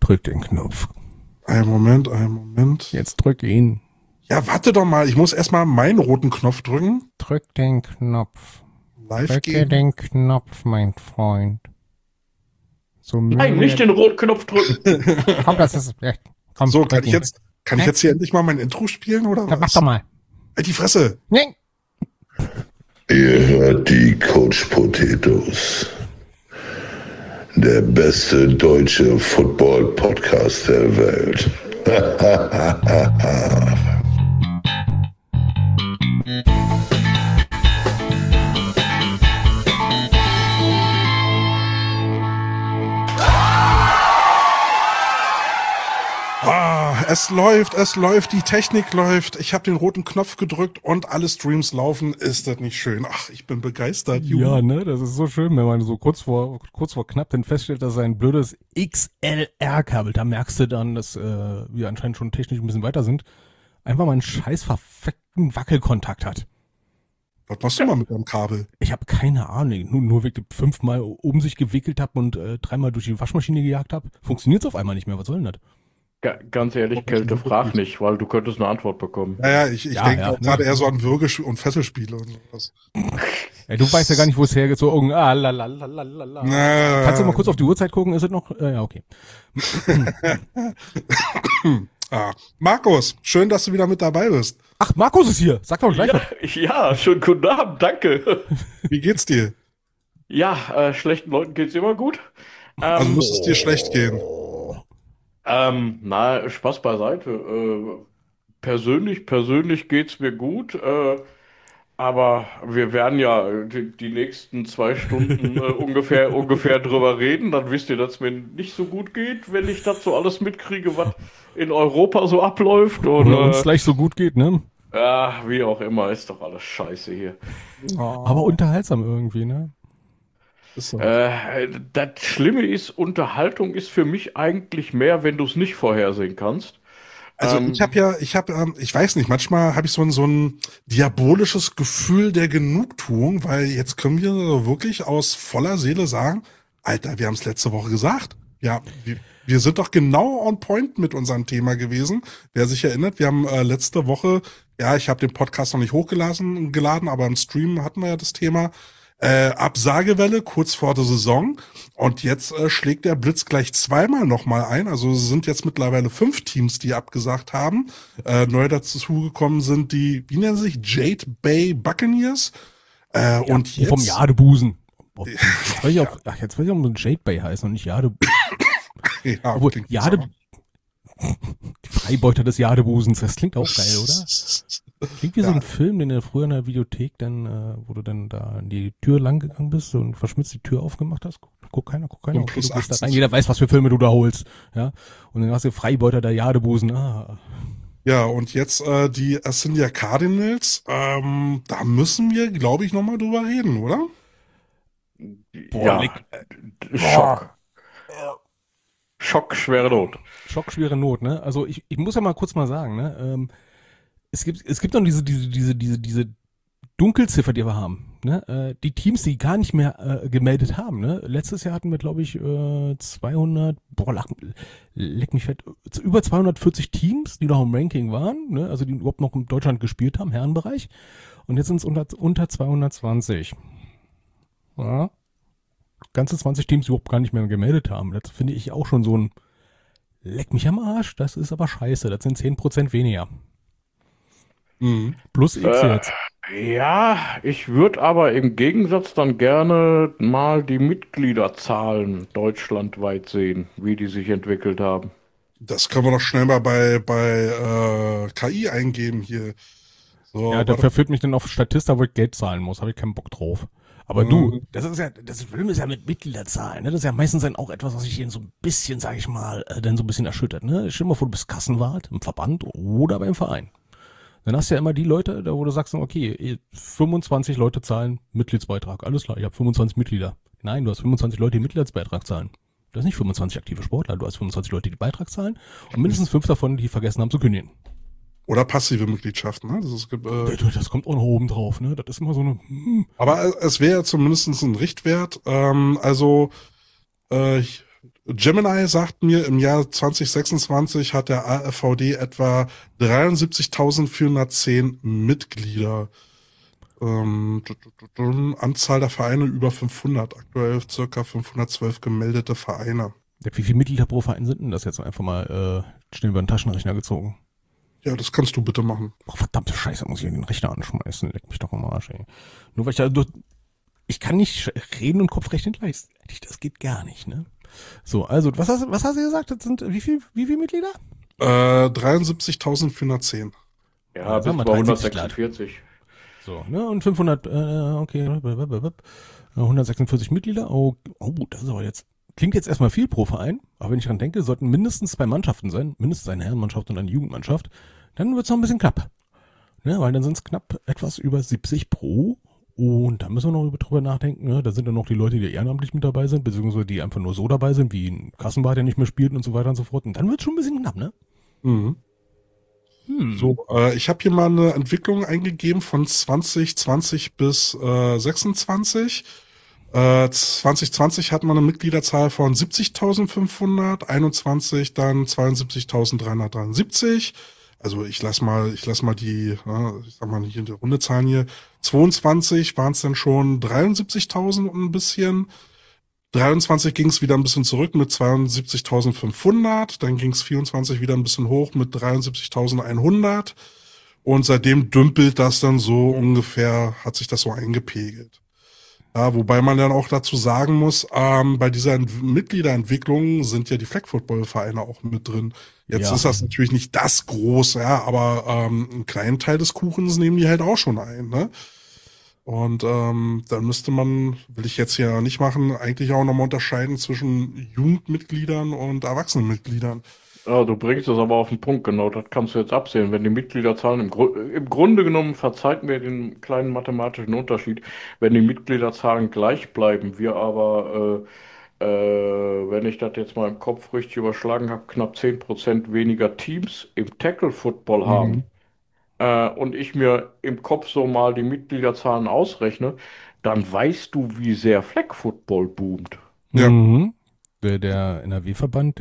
Drück den Knopf. Einen Moment. Jetzt drück ihn. Ja, warte doch mal. Ich muss erstmal meinen roten Knopf drücken. Drück den Knopf. Live Drücke gehen. den Knopf, mein Freund. So Nein, nicht den roten Knopf drücken. Komm, das ist... Ja, komm, So, drück ihn. kann ich jetzt hier endlich mal mein Intro spielen, oder Ja, mach was? doch mal. Halt die Fresse. Nee. Ihr hört die Coach Potatoes. Der beste deutsche Football-Podcast der Welt. Es läuft, die Technik läuft. Ich habe den roten Knopf gedrückt und alle Streams laufen. Ist das nicht schön? Ach, ich bin begeistert. Ja, ne, das ist so schön, wenn man so kurz vor knapp dann feststellt, dass ein blödes XLR-Kabel, da merkst du dann, dass wir anscheinend schon technisch ein bisschen weiter sind, einfach mal einen scheiß verfickten Wackelkontakt hat. Was machst du mal mit deinem Kabel? Ich habe keine Ahnung, nur wirklich 5-mal um sich gewickelt habe und 3-mal durch die Waschmaschine gejagt habe, funktioniert's auf einmal nicht mehr. Was soll denn das? Ganz ehrlich, Kälte, frag nicht, weil du könntest eine Antwort bekommen. Naja, ich denke auch gerade eher so an Würge- und Fesselspiele und sowas. Ja, du weißt ja gar nicht, wo es hergeht, so lalalala. Kannst du mal kurz auf die Uhrzeit gucken, ist es noch? Ja, okay. Markus, schön, dass du wieder mit dabei bist. Ach, Markus ist hier, sag doch gleich was. Ja, schönen guten Abend, danke. Wie geht's dir? Ja, schlechten Leuten geht's immer gut. Also muss es dir schlecht gehen. Na, Spaß beiseite. Persönlich geht's mir gut, aber wir werden ja die nächsten 2 Stunden ungefähr drüber reden. Dann wisst ihr, dass es mir nicht so gut geht, wenn ich dazu alles mitkriege, was in Europa so abläuft. Und, oder uns gleich so gut geht, ne? Ja, wie auch immer, ist doch alles scheiße hier. Aber unterhaltsam irgendwie, ne? Ist so. Das Schlimme ist, Unterhaltung ist für mich eigentlich mehr, wenn du es nicht vorhersehen kannst. Also ich weiß nicht, manchmal habe ich so ein diabolisches Gefühl der Genugtuung, weil jetzt können wir wirklich aus voller Seele sagen, Alter, wir haben es letzte Woche gesagt. Ja, wir sind doch genau on point mit unserem Thema gewesen. Wer sich erinnert, wir haben letzte Woche, ja, ich habe den Podcast noch nicht geladen, aber im Stream hatten wir ja das Thema Absagewelle kurz vor der Saison. Und jetzt schlägt der Blitz gleich zweimal nochmal ein. Also es sind jetzt mittlerweile 5 Teams, die abgesagt haben. Neu dazu gekommen sind die, wie nennen sie sich, Jade Bay Buccaneers. Und jetzt vom Jadebusen. Jetzt weiß ich auch, ob es Jade Bay heißt und nicht Jadebusen. ja, Obwohl, die Freibeuter des Jadebusens, das klingt auch geil, oder? Klingt wie so ein Film, den du früher in der Videothek dann, wo du dann da an die Tür lang gegangen bist und verschmitzt die Tür aufgemacht hast. Guck keiner. Und plus du gehst da 80. rein, jeder weiß, was für Filme du da holst. Ja. Und dann hast du Freibeuter der Jadebusen. Ja, und jetzt die Ascendia Cardinals, da müssen wir, glaube ich, nochmal drüber reden, oder? Boah, Schock. Schock, schwere Not. Schock, schwere Not, ne? Also ich muss ja mal kurz mal sagen, ne? Es gibt noch diese Dunkelziffer, die wir haben, ne? Die Teams, die gar nicht mehr gemeldet haben, ne? Letztes Jahr hatten wir, glaube ich, 200, leck mich fett, über 240 Teams, die noch im Ranking waren, ne? Also die überhaupt noch in Deutschland gespielt haben, Herrenbereich. Und jetzt sind es unter 220. Ja. Ganze 20 Teams, die überhaupt gar nicht mehr gemeldet haben. Das finde ich auch schon so ein leck mich am Arsch, das ist aber scheiße. Das sind 10% weniger. Mhm. Plus X jetzt. Ja, ich würde aber im Gegensatz dann gerne mal die Mitgliederzahlen deutschlandweit sehen, wie die sich entwickelt haben. Das können wir doch schnell mal bei KI eingeben hier. So, Ja, der verführt mich dann auf Statista, wo ich Geld zahlen muss. Habe ich keinen Bock drauf. Aber du, das Problem ist ja mit Mitgliederzahlen, ne? Das ist ja meistens dann auch etwas, was sich so ein bisschen, sag ich mal, dann so ein bisschen erschüttert, ne? Stell dir mal vor, du bist Kassenwart im Verband oder beim Verein. Dann hast du ja immer die Leute, da wo du sagst, okay, 25 Leute zahlen Mitgliedsbeitrag. Alles klar, ich habe 25 Mitglieder. Nein, du hast 25 Leute, die Mitgliedsbeitrag zahlen. Du hast nicht 25 aktive Sportler, du hast 25 Leute, die Beitrag zahlen und mindestens 5 davon, die vergessen haben zu kündigen. Oder passive Mitgliedschaften, ne? Das kommt auch noch oben drauf, ne? Das ist immer so eine... Aber es wäre zumindest ein Richtwert. Gemini sagt mir, im Jahr 2026 hat der AfVD etwa 73.410 Mitglieder. Anzahl der Vereine über 500, aktuell circa 512 gemeldete Vereine. Ja, wie viele Mitglieder pro Verein sind denn das jetzt einfach mal schnell über den Taschenrechner gezogen? Ja, das kannst du bitte machen. Oh, verdammte Scheiße, muss ich den Rechner anschmeißen. Leck mich doch am Arsch, ey. Nur weil ich kann nicht reden und Kopf rechnen gleichzeitig. Das geht gar nicht, ne? So, also, was hast du gesagt? Das sind, wie viel Mitglieder? 73.410. Ja, bis sagen wir bei 73 146. So, ne? Und 500, okay, 146 Mitglieder. Oh, das ist aber jetzt, klingt jetzt erstmal viel pro Verein, aber wenn ich dran denke, sollten mindestens 2 Mannschaften sein, mindestens eine Herrenmannschaft und eine Jugendmannschaft, dann wird's noch ein bisschen knapp. Ne? Weil dann sind es knapp etwas über 70 pro. Und da müssen wir noch drüber nachdenken, ne? Da sind dann noch die Leute, die ehrenamtlich mit dabei sind, beziehungsweise die einfach nur so dabei sind, wie ein Kassenbart, der nicht mehr spielt und so weiter und so fort. Und dann wird's schon ein bisschen knapp, ne? Mhm. So, ich habe hier mal eine Entwicklung eingegeben von 2020 bis 26. 2020 hat man eine Mitgliederzahl von 70.500, 21 dann 72.373. Also ich lass mal die, ich sag mal hier die runde Zahlen hier. 22 waren es dann schon 73.000 und ein bisschen. 23 ging es wieder ein bisschen zurück mit 72.500, dann ging es 24 wieder ein bisschen hoch mit 73.100 und seitdem dümpelt das dann so ungefähr, hat sich das so eingepegelt. Ja, wobei man dann auch dazu sagen muss, bei dieser Mitgliederentwicklung sind ja die Flag-Football-Vereine auch mit drin. Jetzt ist das natürlich nicht das groß, ja, aber einen kleinen Teil des Kuchens nehmen die halt auch schon ein, ne? Und dann müsste man, will ich jetzt hier nicht machen, eigentlich auch nochmal unterscheiden zwischen Jugendmitgliedern und Erwachsenenmitgliedern. Ja, du bringst es aber auf den Punkt, genau, das kannst du jetzt absehen. Wenn die Mitgliederzahlen im Grunde genommen, verzeiht mir den kleinen mathematischen Unterschied, wenn die Mitgliederzahlen gleich bleiben, wir aber, wenn ich das jetzt mal im Kopf richtig überschlagen habe, knapp 10% weniger Teams im Tackle-Football haben, und ich mir im Kopf so mal die Mitgliederzahlen ausrechne, dann weißt du, wie sehr Flag Football boomt. Ja. Mhm. Der NRW-Verband,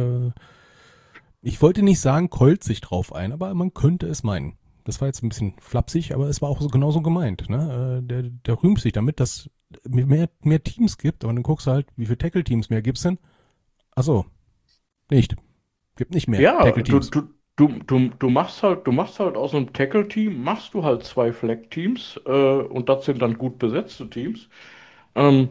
ich wollte nicht sagen, keult sich drauf ein, aber man könnte es meinen. Das war jetzt ein bisschen flapsig, aber es war auch so genauso gemeint. Ne? Der rühmt sich damit, dass mehr Teams gibt, aber dann guckst du halt, wie viele Tackle-Teams mehr gibt's denn? Ach so, nicht. Gibt nicht mehr Ja, Tackle-Teams. du machst halt aus einem Tackle-Team, machst du halt 2 Flag-Teams, und das sind dann gut besetzte Teams. Ähm,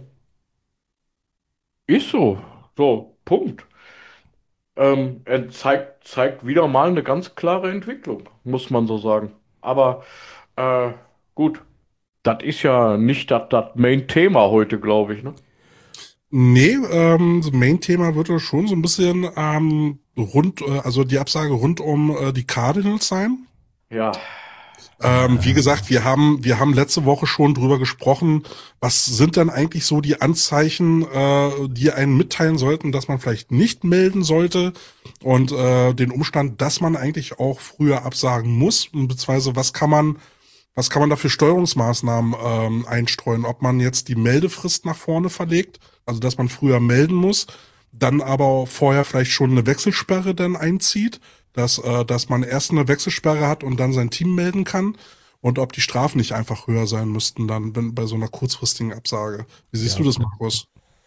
ist so. So, Punkt. Er zeigt wieder mal eine ganz klare Entwicklung, muss man so sagen. Aber gut, das ist ja nicht das Main-Thema heute, glaube ich, ne? Nee, das Main-Thema wird ja schon so ein bisschen also die Absage rund um die Cardinals sein. Ja, Wie gesagt, wir haben letzte Woche schon drüber gesprochen, was sind denn eigentlich so die Anzeichen, die einen mitteilen sollten, dass man vielleicht nicht melden sollte und den Umstand, dass man eigentlich auch früher absagen muss, beziehungsweise was kann man da für Steuerungsmaßnahmen einstreuen, ob man jetzt die Meldefrist nach vorne verlegt, also dass man früher melden muss, dann aber vorher vielleicht schon eine Wechselsperre dann einzieht, dass man erst eine Wechselsperre hat und dann sein Team melden kann und ob die Strafen nicht einfach höher sein müssten dann bei so einer kurzfristigen Absage. Wie siehst du das, Markus?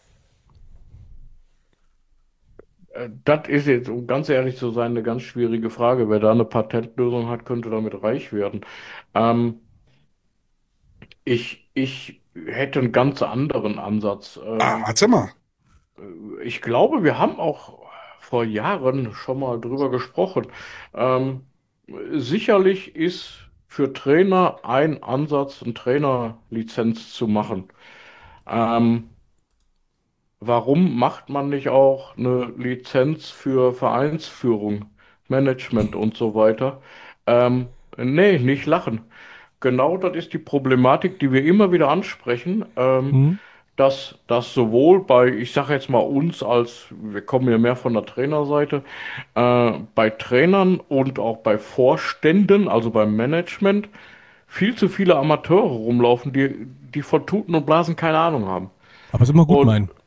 das ist jetzt, um ganz ehrlich zu sein, eine ganz schwierige Frage. Wer da eine Patentlösung hat, könnte damit reich werden. Ähm, ich hätte einen ganz anderen Ansatz. Erzähl mal. Ich glaube, wir haben auch vor Jahren schon mal drüber gesprochen. Ähm, sicherlich ist für Trainer ein Ansatz, eine Trainerlizenz zu machen. Ähm, warum macht man nicht auch eine Lizenz für Vereinsführung, Management und so weiter? Nee, nicht lachen. Genau das ist die Problematik, die wir immer wieder ansprechen. Hm? Dass das sowohl bei, ich sage jetzt mal uns als, wir kommen ja mehr von der Trainerseite, bei Trainern und auch bei Vorständen, also beim Management, viel zu viele Amateure rumlaufen, die von Tuten und Blasen keine Ahnung haben. Aber es immer gut Und meinen.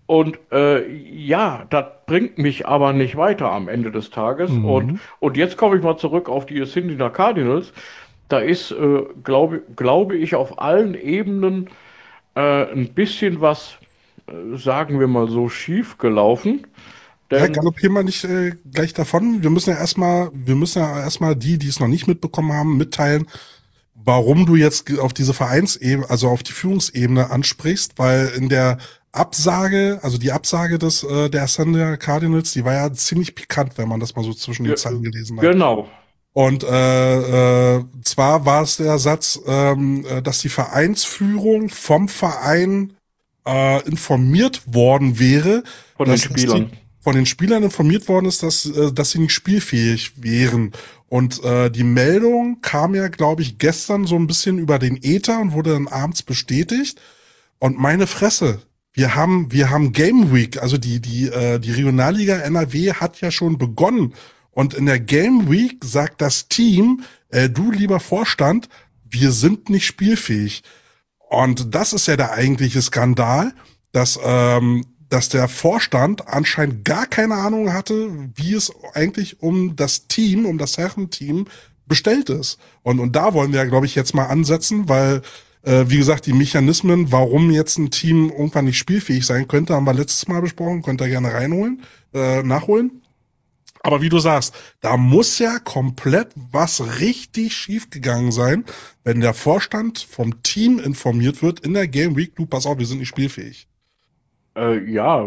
Und ja, das bringt mich aber nicht weiter am Ende des Tages. Und jetzt komme ich mal zurück auf die Cincinnati Cardinals. Da ist, glaube ich, auf allen Ebenen ein bisschen was, sagen wir mal so, schief gelaufen. Ja, Denn galoppieren wir nicht gleich davon. Wir müssen ja erstmal die es noch nicht mitbekommen haben, mitteilen, warum du jetzt auf diese Vereinsebene, also auf die Führungsebene ansprichst, weil in der Absage, also die Absage der Cincinnati Cardinals, die war ja ziemlich pikant, wenn man das mal so zwischen den Zeilen gelesen hat. genau, Und zwar war es der Satz, dass die Vereinsführung vom Verein informiert worden wäre, von den dass Spielern. von den Spielern informiert worden ist, dass sie nicht spielfähig wären. Und die Meldung kam ja, glaube ich, gestern so ein bisschen über den Äther und wurde dann abends bestätigt. Und meine Fresse, wir haben Game Week, also die Regionalliga NRW hat ja schon begonnen. Und in der Game Week sagt das Team, du lieber Vorstand, wir sind nicht spielfähig. Und das ist ja der eigentliche Skandal, dass der Vorstand anscheinend gar keine Ahnung hatte, wie es eigentlich um das Team, um das Herrenteam bestellt ist. Und da wollen wir ja, glaube ich, jetzt mal ansetzen, weil, wie gesagt, die Mechanismen, warum jetzt ein Team irgendwann nicht spielfähig sein könnte, haben wir letztes Mal besprochen, könnt ihr gerne nachholen. Aber wie du sagst, da muss ja komplett was richtig schief gegangen sein, wenn der Vorstand vom Team informiert wird in der Game Week, du, pass auf, wir sind nicht spielfähig. Ja,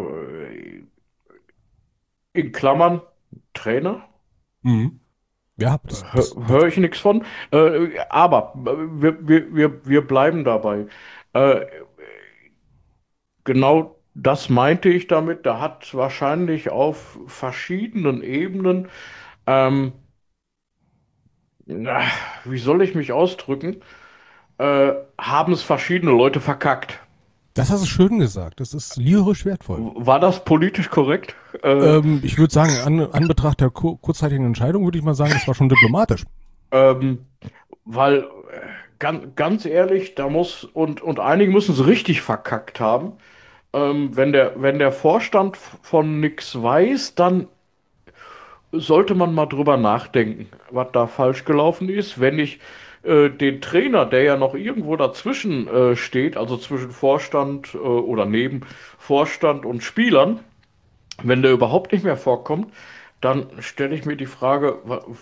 in Klammern Trainer. Mhm. Ja, Höre ich nichts von. Aber wir bleiben dabei. Äh, genau das meinte ich damit. Da hat wahrscheinlich auf verschiedenen Ebenen, ähm, na, wie soll ich mich ausdrücken, haben es verschiedene Leute verkackt. das hast du schön gesagt. Das ist lyrisch wertvoll. War das politisch korrekt? Ich würde sagen, an Betracht der kurzzeitigen Entscheidung würde ich mal sagen, das war schon diplomatisch. Weil ganz ehrlich, da muss und einige müssen es richtig verkackt haben. Wenn der Vorstand von nix weiß, dann sollte man mal drüber nachdenken, was da falsch gelaufen ist. Wenn ich den Trainer, der ja noch irgendwo dazwischen steht, also zwischen Vorstand oder neben Vorstand und Spielern, wenn der überhaupt nicht mehr vorkommt, dann stelle ich mir die Frage,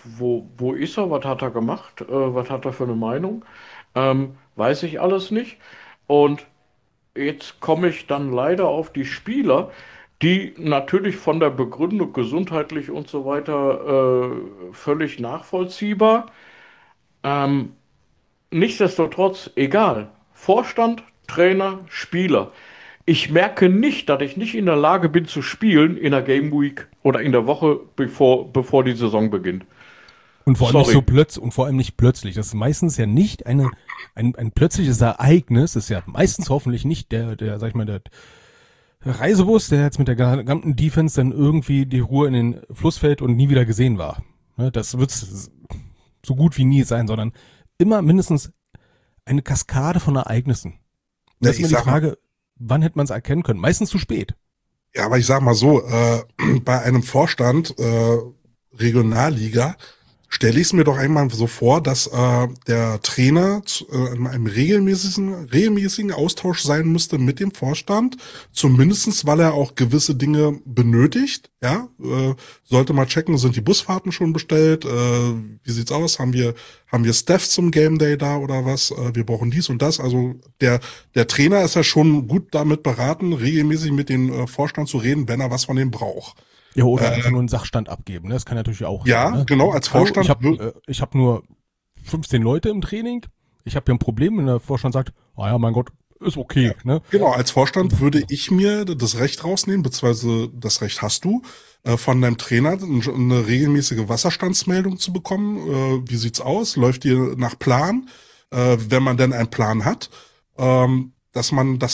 wo ist er, was hat er gemacht, was hat er für eine Meinung? Weiß ich alles nicht. Und jetzt komme ich dann leider auf die Spieler, die natürlich von der Begründung gesundheitlich und so weiter völlig nachvollziehbar. Ähm, Nichtsdestotrotz, egal. Vorstand, Trainer, Spieler. Ich merke nicht, dass ich nicht in der Lage bin zu spielen in der Game Week oder in der Woche, bevor die Saison beginnt. Und vor allem nicht Sorry. so und vor allem nicht plötzlich. Das ist meistens ja nicht ein plötzliches Ereignis. Das ist ja meistens hoffentlich nicht der, sag ich mal, der Reisebus, der jetzt mit der gesamten Defense dann irgendwie die Ruhe in den Fluss fällt und nie wieder gesehen war. Ne, das wird so gut wie nie sein, sondern immer mindestens eine Kaskade von Ereignissen. Das ist immer die Frage, wann hätte man es erkennen können? Meistens zu spät. Ja, aber ich sag mal so, bei einem Vorstand Regionalliga stelle ich es mir doch einmal so vor, dass der Trainer in einem regelmäßigen Austausch sein müsste mit dem Vorstand, zumindestens, weil er auch gewisse Dinge benötigt. Ja, sollte mal checken, sind die Busfahrten schon bestellt? Wie sieht's aus? Haben wir Staff zum Game Day da oder was? Wir brauchen dies und das. Also der Trainer ist ja schon gut damit beraten, regelmäßig mit dem Vorstand zu reden, wenn er was von dem braucht. Ja, oder einfach nur einen Sachstand abgeben. Ne? Das kann natürlich auch ja, sein. Ne? Genau, als Vorstand. Ich hab nur 15 Leute im Training. Ich habe hier ein Problem, wenn der Vorstand sagt, ja, mein Gott, ist okay. Ne? Genau, als Vorstand würde ich mir das Recht rausnehmen, beziehungsweise das Recht hast du, von deinem Trainer eine regelmäßige Wasserstandsmeldung zu bekommen. Wie sieht's aus? Läuft ihr nach Plan? Wenn man denn einen Plan hat, dass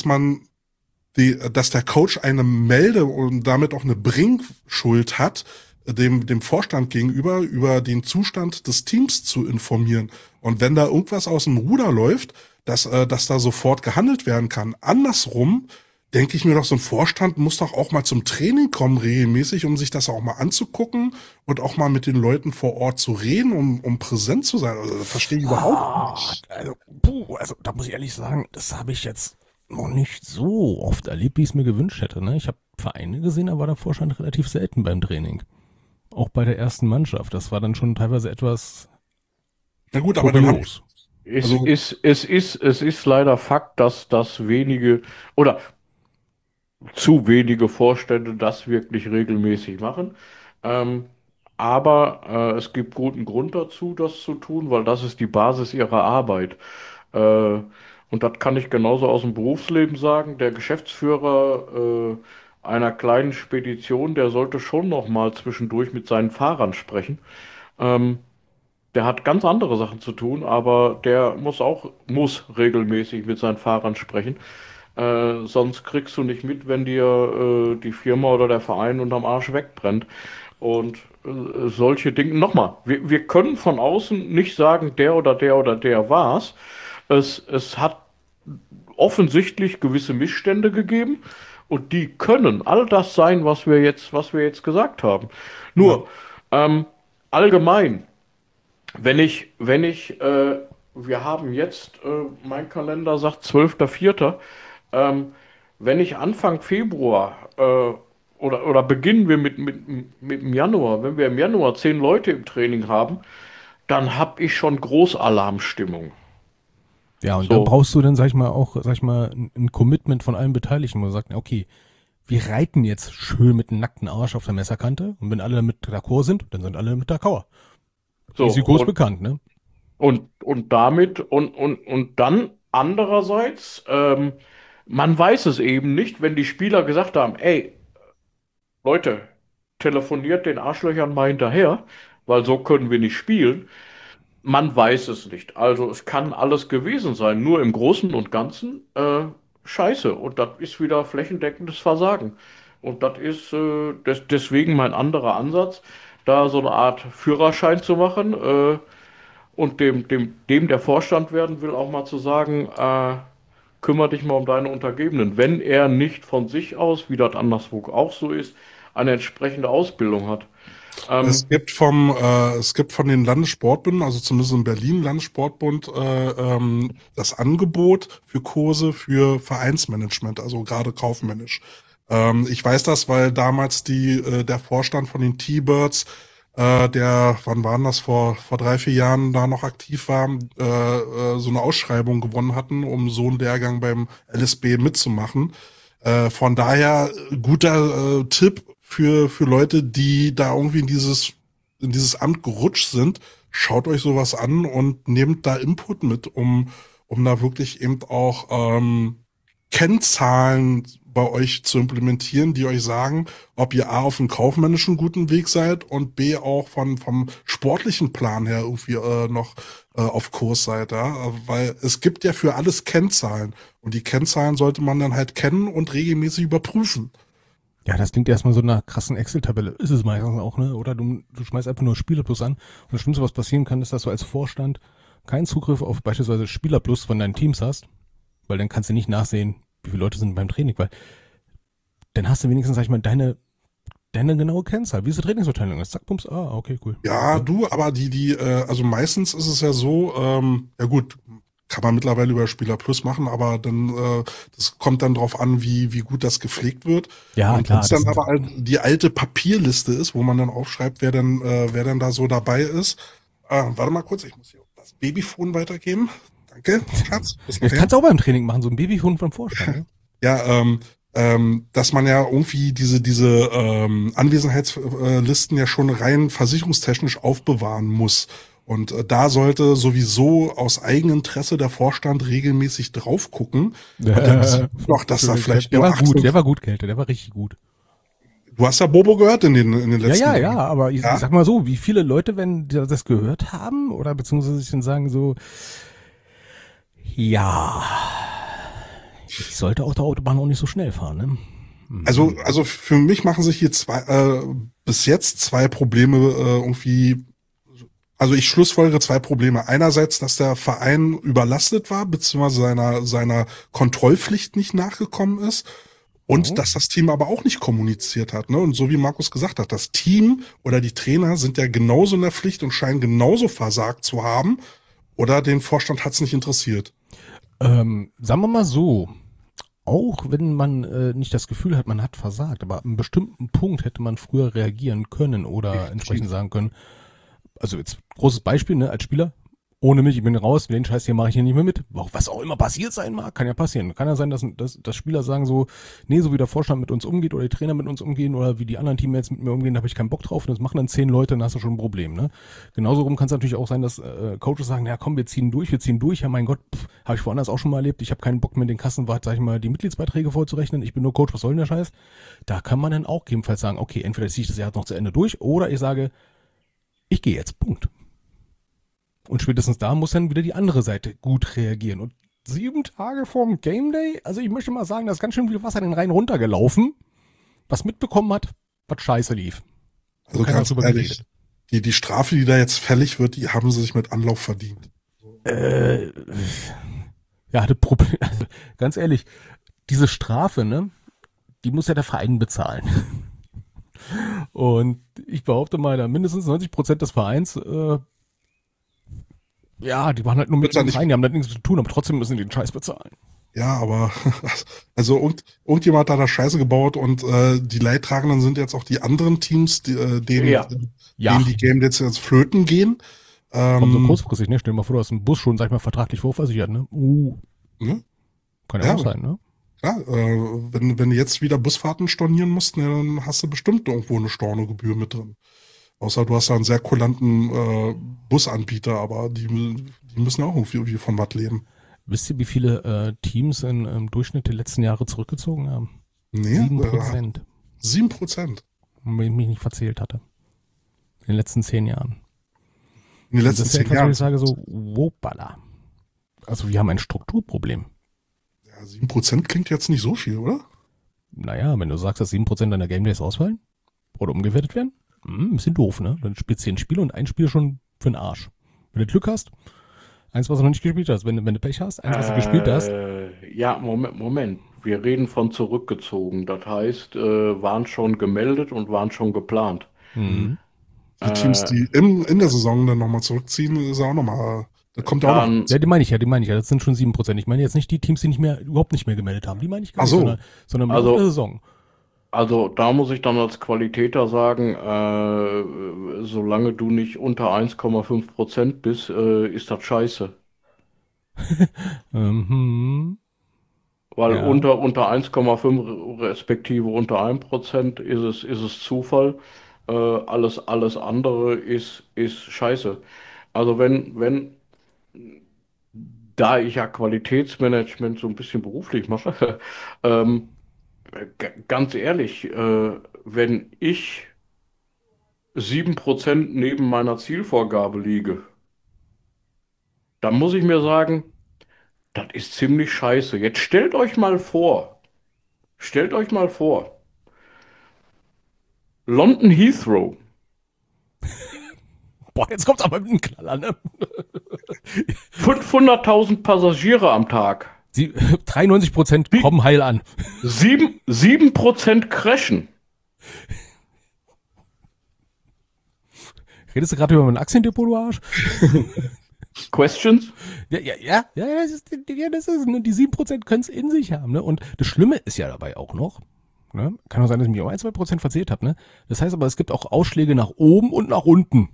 der Coach eine Melde und damit auch eine Bringschuld hat, dem Vorstand gegenüber über den Zustand des Teams zu informieren. Und wenn da irgendwas aus dem Ruder läuft, dass da sofort gehandelt werden kann. Andersrum, denke ich mir doch, so ein Vorstand muss doch auch mal zum Training kommen regelmäßig, um sich das auch mal anzugucken und auch mal mit den Leuten vor Ort zu reden, um präsent zu sein. Also das verstehe ich überhaupt nicht. Also da muss ich ehrlich sagen, das habe ich jetzt noch nicht so oft erlebt, wie ich es mir gewünscht hätte. Ne? Ich habe Vereine gesehen, da war der Vorstand relativ selten beim Training. Auch bei der ersten Mannschaft. Das war dann schon teilweise etwas Na gut, aber dann kurios. Es Also- ist leider Fakt, dass das wenige oder zu wenige Vorstände das wirklich regelmäßig machen. Ähm, aber es gibt guten Grund dazu, das zu tun, weil das ist die Basis ihrer Arbeit. Äh, und das kann ich genauso aus dem Berufsleben sagen. Der Geschäftsführer einer kleinen Spedition, der sollte schon noch mal zwischendurch mit seinen Fahrern sprechen. Ähm, Der hat ganz andere Sachen zu tun, aber der muss regelmäßig mit seinen Fahrern sprechen. Sonst kriegst du nicht mit, wenn dir die Firma oder der Verein unterm Arsch wegbrennt. Und solche Dinge, nochmal, wir können von außen nicht sagen, der oder der oder der war's. Es hat offensichtlich gewisse Missstände gegeben und die können all das sein, was wir jetzt gesagt haben. Nur, allgemein, wir haben jetzt, mein Kalender sagt 12.04. Ähm, wenn ich Anfang Februar oder beginnen wir mit dem Januar, wenn wir im Januar 10 Leute im Training haben, dann habe ich schon Großalarmstimmung. Ja, und So. da brauchst du dann, sag ich mal, ein Commitment von allen Beteiligten, wo du sagst, okay, wir reiten jetzt schön mit einem nackten Arsch auf der Messerkante und wenn alle mit d'accord sind, dann sind alle mit d'accord. So, Risiko ist und, bekannt, ne? und damit und dann andererseits, man weiß es eben nicht, wenn die Spieler gesagt haben, ey, Leute, telefoniert den Arschlöchern mal hinterher, weil so können wir nicht spielen. Man weiß es nicht. Also es kann alles gewesen sein. Nur im Großen und Ganzen Scheiße. Und das ist wieder flächendeckendes Versagen. Und das ist deswegen mein anderer Ansatz, da so eine Art Führerschein zu machen und dem der Vorstand werden will, auch mal zu sagen, kümmere dich mal um deine Untergebenen. Wenn er nicht von sich aus, wie das anderswo auch so ist, eine entsprechende Ausbildung hat. Es gibt von den Landessportbünden, also zumindest in Berlin Landessportbund, das Angebot für Kurse für Vereinsmanagement, also gerade kaufmännisch. Ich weiß das, weil damals der Vorstand von den T-Birds, wann waren das, vor 3-4 Jahren da noch aktiv war, so eine Ausschreibung gewonnen hatten, um so einen Lehrgang beim LSB mitzumachen. Von daher guter Tipp für Leute, die da irgendwie in dieses Amt gerutscht sind. Schaut euch sowas an und nehmt da Input mit, um da wirklich eben auch Kennzahlen bei euch zu implementieren, die euch sagen, ob ihr A auf einem kaufmännischen guten Weg seid und B auch vom sportlichen Plan her irgendwie noch auf Kurs seid, ja? Weil es gibt ja für alles Kennzahlen und die Kennzahlen sollte man dann halt kennen und regelmäßig überprüfen. Ja, das klingt erstmal so nach krassen Excel-Tabelle. Ist es meistens auch, ne? Oder du schmeißt einfach nur Spielerplus an. Und das Schlimmste, was passieren kann, ist, dass du als Vorstand keinen Zugriff auf beispielsweise Spielerplus von deinen Teams hast, weil dann kannst du nicht nachsehen, wie viele Leute sind beim Training, weil dann hast du wenigstens, sag ich mal, deine genaue Kennzahl. Wie ist die Trainingsverteilung? Zack, pumps, okay, cool. Ja, du, aber also meistens ist es ja so, ja gut, kann man mittlerweile über Spieler Plus machen, aber dann, das kommt dann drauf an, wie gut das gepflegt wird. Ja, und klar. wenn es dann aber halt die alte Papierliste ist, wo man dann aufschreibt, wer dann da so dabei ist. Warte mal kurz, ich muss hier das Babyphone weitergeben. Danke, Schatz. Das kannst du auch beim Training machen, so ein Babyphone vom Vorstand. Ne? Ja, dass man ja irgendwie diese Anwesenheitslisten ja schon rein versicherungstechnisch aufbewahren muss. Und da sollte sowieso aus Eigeninteresse der Vorstand regelmäßig drauf gucken. Noch, dass da vielleicht der nur war gut, der war gut, Kälte, der war richtig gut. Du hast ja Bobo gehört in den letzten Ja, aber ich sag mal so, wie viele Leute, wenn die das gehört haben, oder beziehungsweise sich dann sagen so, ja, ich sollte auf der Autobahn auch nicht so schnell fahren, ne? Also für mich machen sich hier bis jetzt zwei Probleme irgendwie. Also ich schlussfolgere zwei Probleme. Einerseits, dass der Verein überlastet war, beziehungsweise seiner Kontrollpflicht nicht nachgekommen ist. Und dass das Team aber auch nicht kommuniziert hat, ne? Und so wie Markus gesagt hat, das Team oder die Trainer sind ja genauso in der Pflicht und scheinen genauso versagt zu haben. Oder den Vorstand hat es nicht interessiert. Sagen wir mal so, auch wenn man nicht das Gefühl hat, man hat versagt, aber an einem bestimmten Punkt hätte man früher reagieren können oder entsprechend sagen können, also jetzt großes Beispiel, ne, als Spieler, ohne mich, ich bin raus, den Scheiß hier mache ich hier nicht mehr mit. Was auch immer passiert sein mag, kann ja passieren. Kann ja sein, dass Spieler sagen so, nee, so wie der Vorstand mit uns umgeht oder die Trainer mit uns umgehen oder wie die anderen Teammates mit mir umgehen, da habe ich keinen Bock drauf. Und das machen dann 10 Leute, dann hast du schon ein Problem. Ne? Genauso rum kann es natürlich auch sein, dass Coaches sagen, ja komm, wir ziehen durch. Ja mein Gott, habe ich woanders auch schon mal erlebt. Ich habe keinen Bock mehr, den Kassenwart, sag ich mal, die Mitgliedsbeiträge vorzurechnen. Ich bin nur Coach, was soll denn der Scheiß? Da kann man dann auch gegebenenfalls sagen, okay, entweder ziehe ich das Jahr noch zu Ende durch oder ich sage, ich gehe jetzt, Punkt. Und spätestens da muss dann wieder die andere Seite gut reagieren. Und 7 Tage vorm Game Day, also ich möchte mal sagen, da ist ganz schön viel Wasser den Rhein runtergelaufen, was mitbekommen hat, was scheiße lief. Also ganz ehrlich, die Strafe, die da jetzt fällig wird, die haben sie sich mit Anlauf verdient. Ja, das Problem, also ganz ehrlich, diese Strafe, ne, die muss ja der Verein bezahlen. Und ich behaupte mal, da mindestens 90% des Vereins, ja, die waren halt nur mit dem Verein, die haben da nichts zu tun, aber trotzdem müssen die den Scheiß bezahlen. Ja, aber also irgendjemand hat da Scheiße gebaut und die Leidtragenden sind jetzt auch die anderen Teams, denen die Game jetzt flöten gehen. Kommt so kurzfristig, ne? Stell dir mal vor, du hast einen Bus schon, sag ich mal, vertraglich vorversichert, ne? Kann ja auch sein, ne? Ja, wenn du jetzt wieder Busfahrten stornieren musst, ne, dann hast du bestimmt irgendwo eine Stornogebühr mit drin. Außer du hast da einen sehr kulanten Busanbieter, aber die müssen ja auch irgendwie von was leben. Wisst ihr, wie viele Teams im Durchschnitt die letzten Jahre zurückgezogen haben? Nee, 7%. 7%. Wenn ich mich nicht verzählt hatte. In den letzten 10 Jahren. In den letzten 10 Jahren? Ich sage so, wopala. Also wir haben ein Strukturproblem. Ja, 7% klingt jetzt nicht so viel, oder? Naja, wenn du sagst, dass 7% deiner Game Days ausfallen oder umgewertet werden, ein bisschen doof, ne? Dann spielst du 10 Spiele und ein Spiel schon für den Arsch. Wenn du Glück hast, eins, was du noch nicht gespielt hast. Wenn du Pech hast, eins, was du gespielt hast. Ja, Moment. Wir reden von zurückgezogen. Das heißt, waren schon gemeldet und waren schon geplant. Mhm. Die Teams, die in der Saison dann nochmal zurückziehen, ist auch nochmal, da kommt auch noch. Ja, die meine ich ja. Das sind schon 7%. Ich meine jetzt nicht die Teams, die überhaupt nicht mehr gemeldet haben. Die meine ich gar nicht, sondern also, in der Saison. Also da muss ich dann als Qualitäter sagen, solange du nicht unter 1,5% bist, ist das scheiße. Weil unter 1,5 respektive unter 1% ist es Zufall. Alles andere ist scheiße. Also da ich ja Qualitätsmanagement so ein bisschen beruflich mache, ganz ehrlich, wenn ich 7% neben meiner Zielvorgabe liege, dann muss ich mir sagen, das ist ziemlich scheiße. Jetzt stellt euch mal vor, London Heathrow. Boah, jetzt kommt's aber mit einem Knaller, ne? 500.000 Passagiere am Tag. 93% kommen heil an. 7% crashen. Redest du gerade über mein Aktiendepot, du Arsch? Questions? Ja, das ist, ne, die 7% können es in sich haben, ne? Und das Schlimme ist ja dabei auch noch, ne? Kann auch sein, dass ich mich um 1-2% verzählt habe, ne? Das heißt aber, es gibt auch Ausschläge nach oben und nach unten.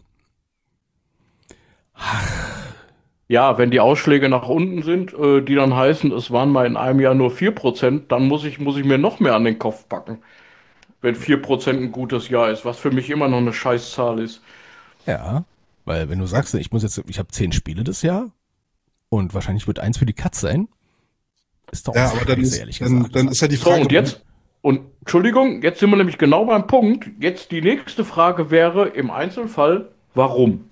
Ja, wenn die Ausschläge nach unten sind, die dann heißen, es waren mal in einem Jahr nur 4%, dann muss ich mir noch mehr an den Kopf packen. Wenn 4% ein gutes Jahr ist, was für mich immer noch eine Scheißzahl ist. Ja, weil wenn du sagst, ich habe 10 Spiele das Jahr und wahrscheinlich wird 1 für die Katz sein, ist doch aber dann ist ja die Frage. Entschuldigung, jetzt sind wir nämlich genau beim Punkt. Jetzt die nächste Frage wäre im Einzelfall, warum?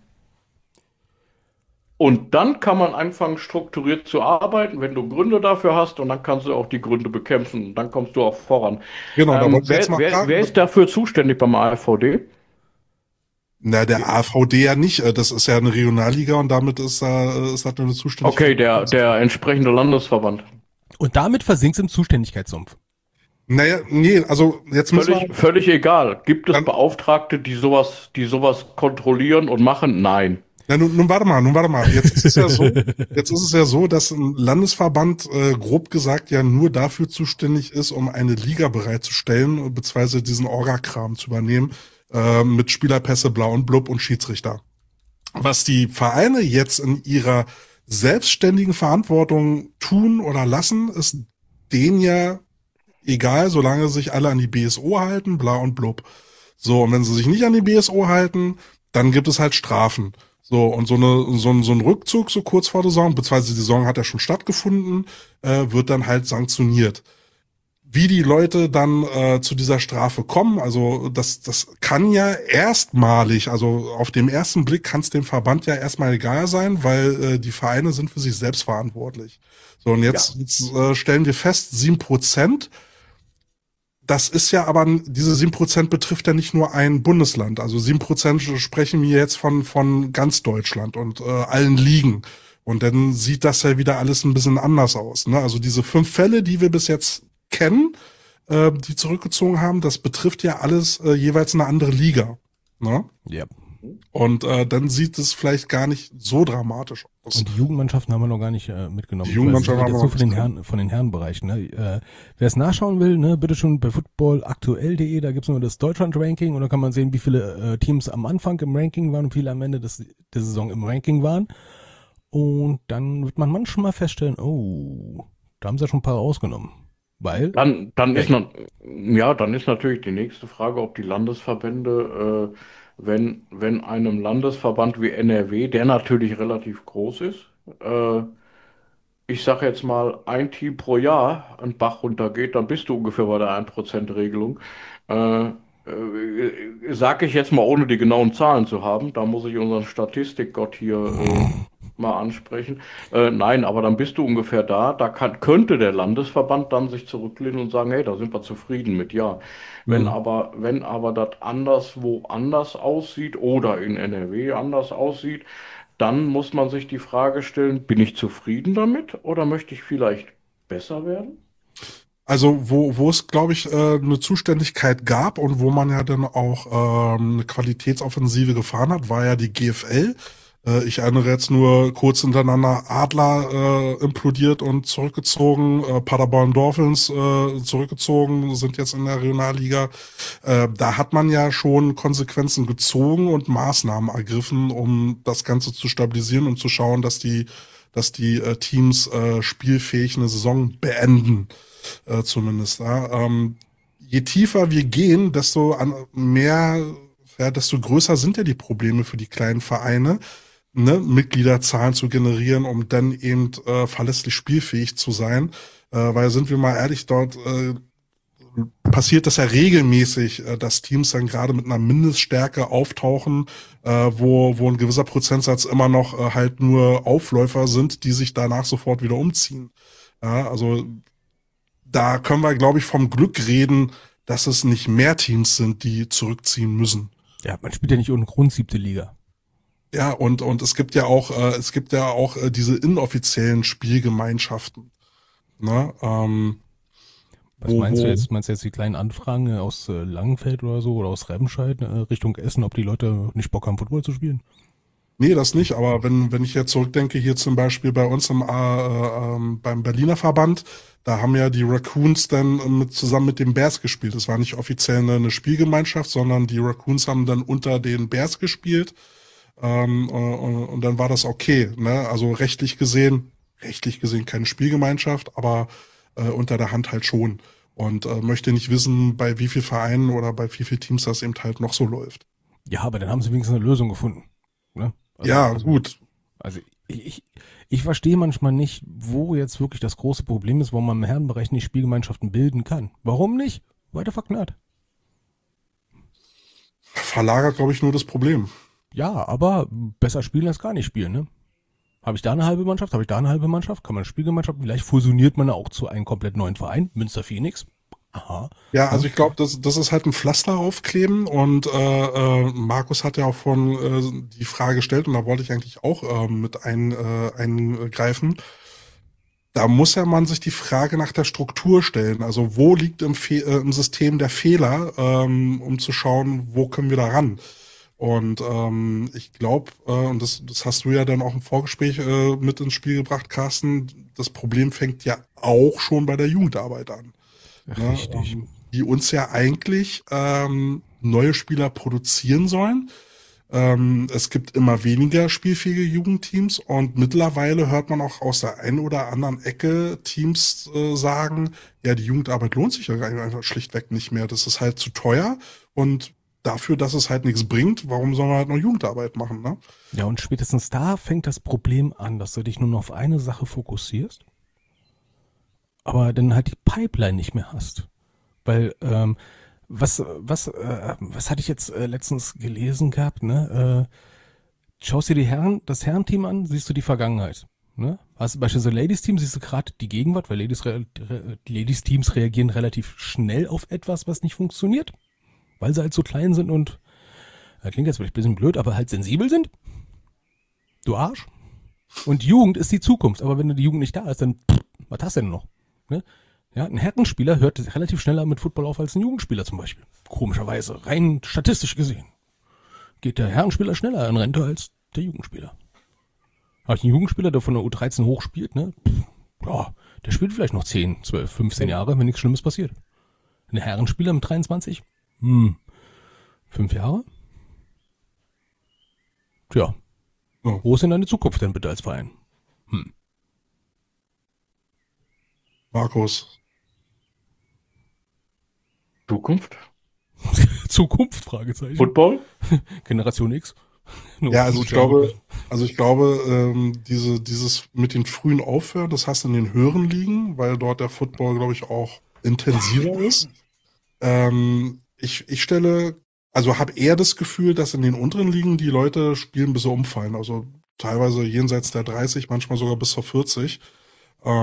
Und dann kann man anfangen, strukturiert zu arbeiten, wenn du Gründe dafür hast, und dann kannst du auch die Gründe bekämpfen und dann kommst du auch voran. Genau, da wollte ich jetzt mal fragen. Wer ist dafür zuständig beim AVD? Na, der AVD ja nicht. Das ist ja eine Regionalliga und damit ist das eine Zuständigkeit. Okay, der entsprechende Landesverband. Und damit versinkt es im Zuständigkeitssumpf. Naja, nee, also jetzt müssen wir. Völlig egal. Gibt es Dann, Beauftragte, die sowas kontrollieren und machen? Nein. na, nun warte mal. Jetzt ist es ja so, dass ein Landesverband grob gesagt ja nur dafür zuständig ist, um eine Liga bereitzustellen, beziehungsweise diesen Orga-Kram zu übernehmen, mit Spielerpässe, Blau und Blub und Schiedsrichter. Was die Vereine jetzt in ihrer selbstständigen Verantwortung tun oder lassen, ist denen ja egal, solange sich alle an die BSO halten, Blau und Blub. So, und wenn sie sich nicht an die BSO halten, dann gibt es halt Strafen. So, und so ein Rückzug so kurz vor der Saison, beziehungsweise die Saison hat ja schon stattgefunden, wird dann halt sanktioniert. Wie die Leute dann zu dieser Strafe kommen, also das kann ja erstmalig, also auf dem ersten Blick kann es dem Verband ja erstmal egal sein, weil die Vereine sind für sich selbst verantwortlich. So, und jetzt stellen wir fest, 7%. Das ist ja aber, diese 7% betrifft ja nicht nur ein Bundesland. Also 7% sprechen wir jetzt von ganz Deutschland und allen Ligen. Und dann sieht das ja wieder alles ein bisschen anders aus. Ne? Also diese 5 Fälle, die wir bis jetzt kennen, die zurückgezogen haben, das betrifft ja alles jeweils eine andere Liga. Ne? Ja. Und dann sieht es vielleicht gar nicht so dramatisch aus. Und die Jugendmannschaften haben wir noch gar nicht mitgenommen. Die Jugendmannschaften haben wir noch von den Herrenbereichen. Ne? Wer es nachschauen will, ne, bitte schon bei footballaktuell.de, da gibt's nur das Deutschland-Ranking und da kann man sehen, wie viele Teams am Anfang im Ranking waren und wie viele am Ende der Saison im Ranking waren. Und dann wird man manchmal feststellen, oh, da haben sie ja schon ein paar rausgenommen. Weil? Dann ist natürlich die nächste Frage, ob die Landesverbände, wenn einem Landesverband wie NRW, der natürlich relativ groß ist, ich sage jetzt mal, ein Team pro Jahr einen Bach runtergeht, dann bist du ungefähr bei der 1%-Regelung. Sage ich jetzt mal, ohne die genauen Zahlen zu haben, da muss ich unseren Statistikgott hier mal ansprechen. Nein, aber dann bist du ungefähr da. Könnte der Landesverband dann sich zurücklehnen und sagen, hey, da sind wir zufrieden mit, ja. Wenn aber das anderswo anders aussieht oder in NRW anders aussieht, dann muss man sich die Frage stellen, bin ich zufrieden damit oder möchte ich vielleicht besser werden? Also wo es, glaube ich, eine Zuständigkeit gab und wo man ja dann auch eine Qualitätsoffensive gefahren hat, war ja die GFL. Ich erinnere jetzt nur kurz hintereinander Adler implodiert und zurückgezogen, Paderborn Dolphins zurückgezogen, sind jetzt in der Regionalliga. Da hat man ja schon Konsequenzen gezogen und Maßnahmen ergriffen, um das Ganze zu stabilisieren und zu schauen, dass die Teams spielfähig eine Saison beenden. Zumindest. Ja. Je tiefer wir gehen, desto größer sind ja die Probleme für die kleinen Vereine, ne, Mitgliederzahlen zu generieren, um dann eben verlässlich spielfähig zu sein. Weil sind wir mal ehrlich, dort passiert das ja regelmäßig, dass Teams dann gerade mit einer Mindeststärke auftauchen, wo ein gewisser Prozentsatz immer noch halt nur Aufläufer sind, die sich danach sofort wieder umziehen. Ja, also da können wir, glaube ich, vom Glück reden, dass es nicht mehr Teams sind, die zurückziehen müssen. Ja, man spielt ja nicht ohne Grund 7. Liga. Ja, und es gibt ja auch diese inoffiziellen Spielgemeinschaften. Ne? Was meinst du jetzt? Meinst du jetzt die kleinen Anfragen aus Langenfeld oder so oder aus Remscheid Richtung Essen, ob die Leute nicht Bock haben, Football zu spielen? Nee, das nicht, aber wenn ich jetzt zurückdenke, hier zum Beispiel bei uns beim Berliner Verband, da haben ja die Raccoons dann zusammen mit den Bears gespielt. Das war nicht offiziell eine Spielgemeinschaft, sondern die Raccoons haben dann unter den Bears gespielt und dann war das okay. Ne? Also rechtlich gesehen keine Spielgemeinschaft, aber unter der Hand halt schon. Und möchte nicht wissen, bei wie vielen Vereinen oder bei wie vielen Teams das eben halt noch so läuft. Ja, aber dann haben sie wenigstens eine Lösung gefunden. Ne? Gut. Also ich verstehe manchmal nicht, wo jetzt wirklich das große Problem ist, warum man im Herrenbereich nicht Spielgemeinschaften bilden kann. Warum nicht? Weiter verknallt. Verlagert, glaube ich, nur das Problem. Ja, aber besser spielen als gar nicht spielen, ne? Habe ich da eine halbe Mannschaft? Habe ich da eine halbe Mannschaft? Kann man Spielgemeinschaften? Vielleicht fusioniert man auch zu einem komplett neuen Verein. Münster Phoenix. Aha. Ja, also ich glaube, das ist halt ein Pflaster aufkleben und Markus hat ja auch die Frage gestellt und da wollte ich eigentlich auch mit eingreifen. da muss ja man sich die Frage nach der Struktur stellen. Also wo liegt im System der Fehler, um zu schauen, wo können wir da ran? Und ich glaube, und das hast du ja dann auch im Vorgespräch mit ins Spiel gebracht, Carsten, das Problem fängt ja auch schon bei der Jugendarbeit an. Richtig. Die uns ja eigentlich neue Spieler produzieren sollen. Es gibt immer weniger spielfähige Jugendteams und mittlerweile hört man auch aus der einen oder anderen Ecke Teams sagen, ja, die Jugendarbeit lohnt sich ja einfach schlichtweg nicht mehr. Das ist halt zu teuer und dafür, dass es halt nichts bringt, warum soll man halt noch Jugendarbeit machen, ne? Ja, und spätestens da fängt das Problem an, dass du dich nur noch auf eine Sache fokussierst, aber dann halt die Pipeline nicht mehr hast. Weil, was hatte ich jetzt letztens gelesen gehabt, ne? Schaust dir das Herrenteam an, siehst du die Vergangenheit. Ne? Hast du beispielsweise Ladies-Team, siehst du gerade die Gegenwart, weil die Ladies-Teams reagieren relativ schnell auf etwas, was nicht funktioniert, weil sie halt so klein sind und, klingt jetzt vielleicht ein bisschen blöd, aber halt sensibel sind. Du Arsch. Und Jugend ist die Zukunft, aber wenn die Jugend nicht da ist, dann, was hast du denn noch? Ne? Ja, ein Herrenspieler hört relativ schneller mit Football auf als ein Jugendspieler zum Beispiel. Komischerweise, rein statistisch gesehen. Geht der Herrenspieler schneller in Rente als der Jugendspieler. Aber ein Jugendspieler, der von der U13 hoch spielt, ne, ja, der spielt vielleicht noch 10, 12, 15 Jahre, wenn nichts Schlimmes passiert. Ein Herrenspieler mit 23? 5 Jahre? Tja. Ja. Wo ist denn deine Zukunft denn bitte als Verein? Markus. Zukunft? Zukunft? Fragezeichen. Football? Generation X? Ja, also ich glaube, dieses mit den frühen Aufhören, das hast du in den höheren Ligen, weil dort der Football, glaube ich, auch intensiver ist. Ich habe eher das Gefühl, dass in den unteren Ligen die Leute spielen, bis sie umfallen. Also teilweise jenseits der 30, manchmal sogar bis zur 40. Da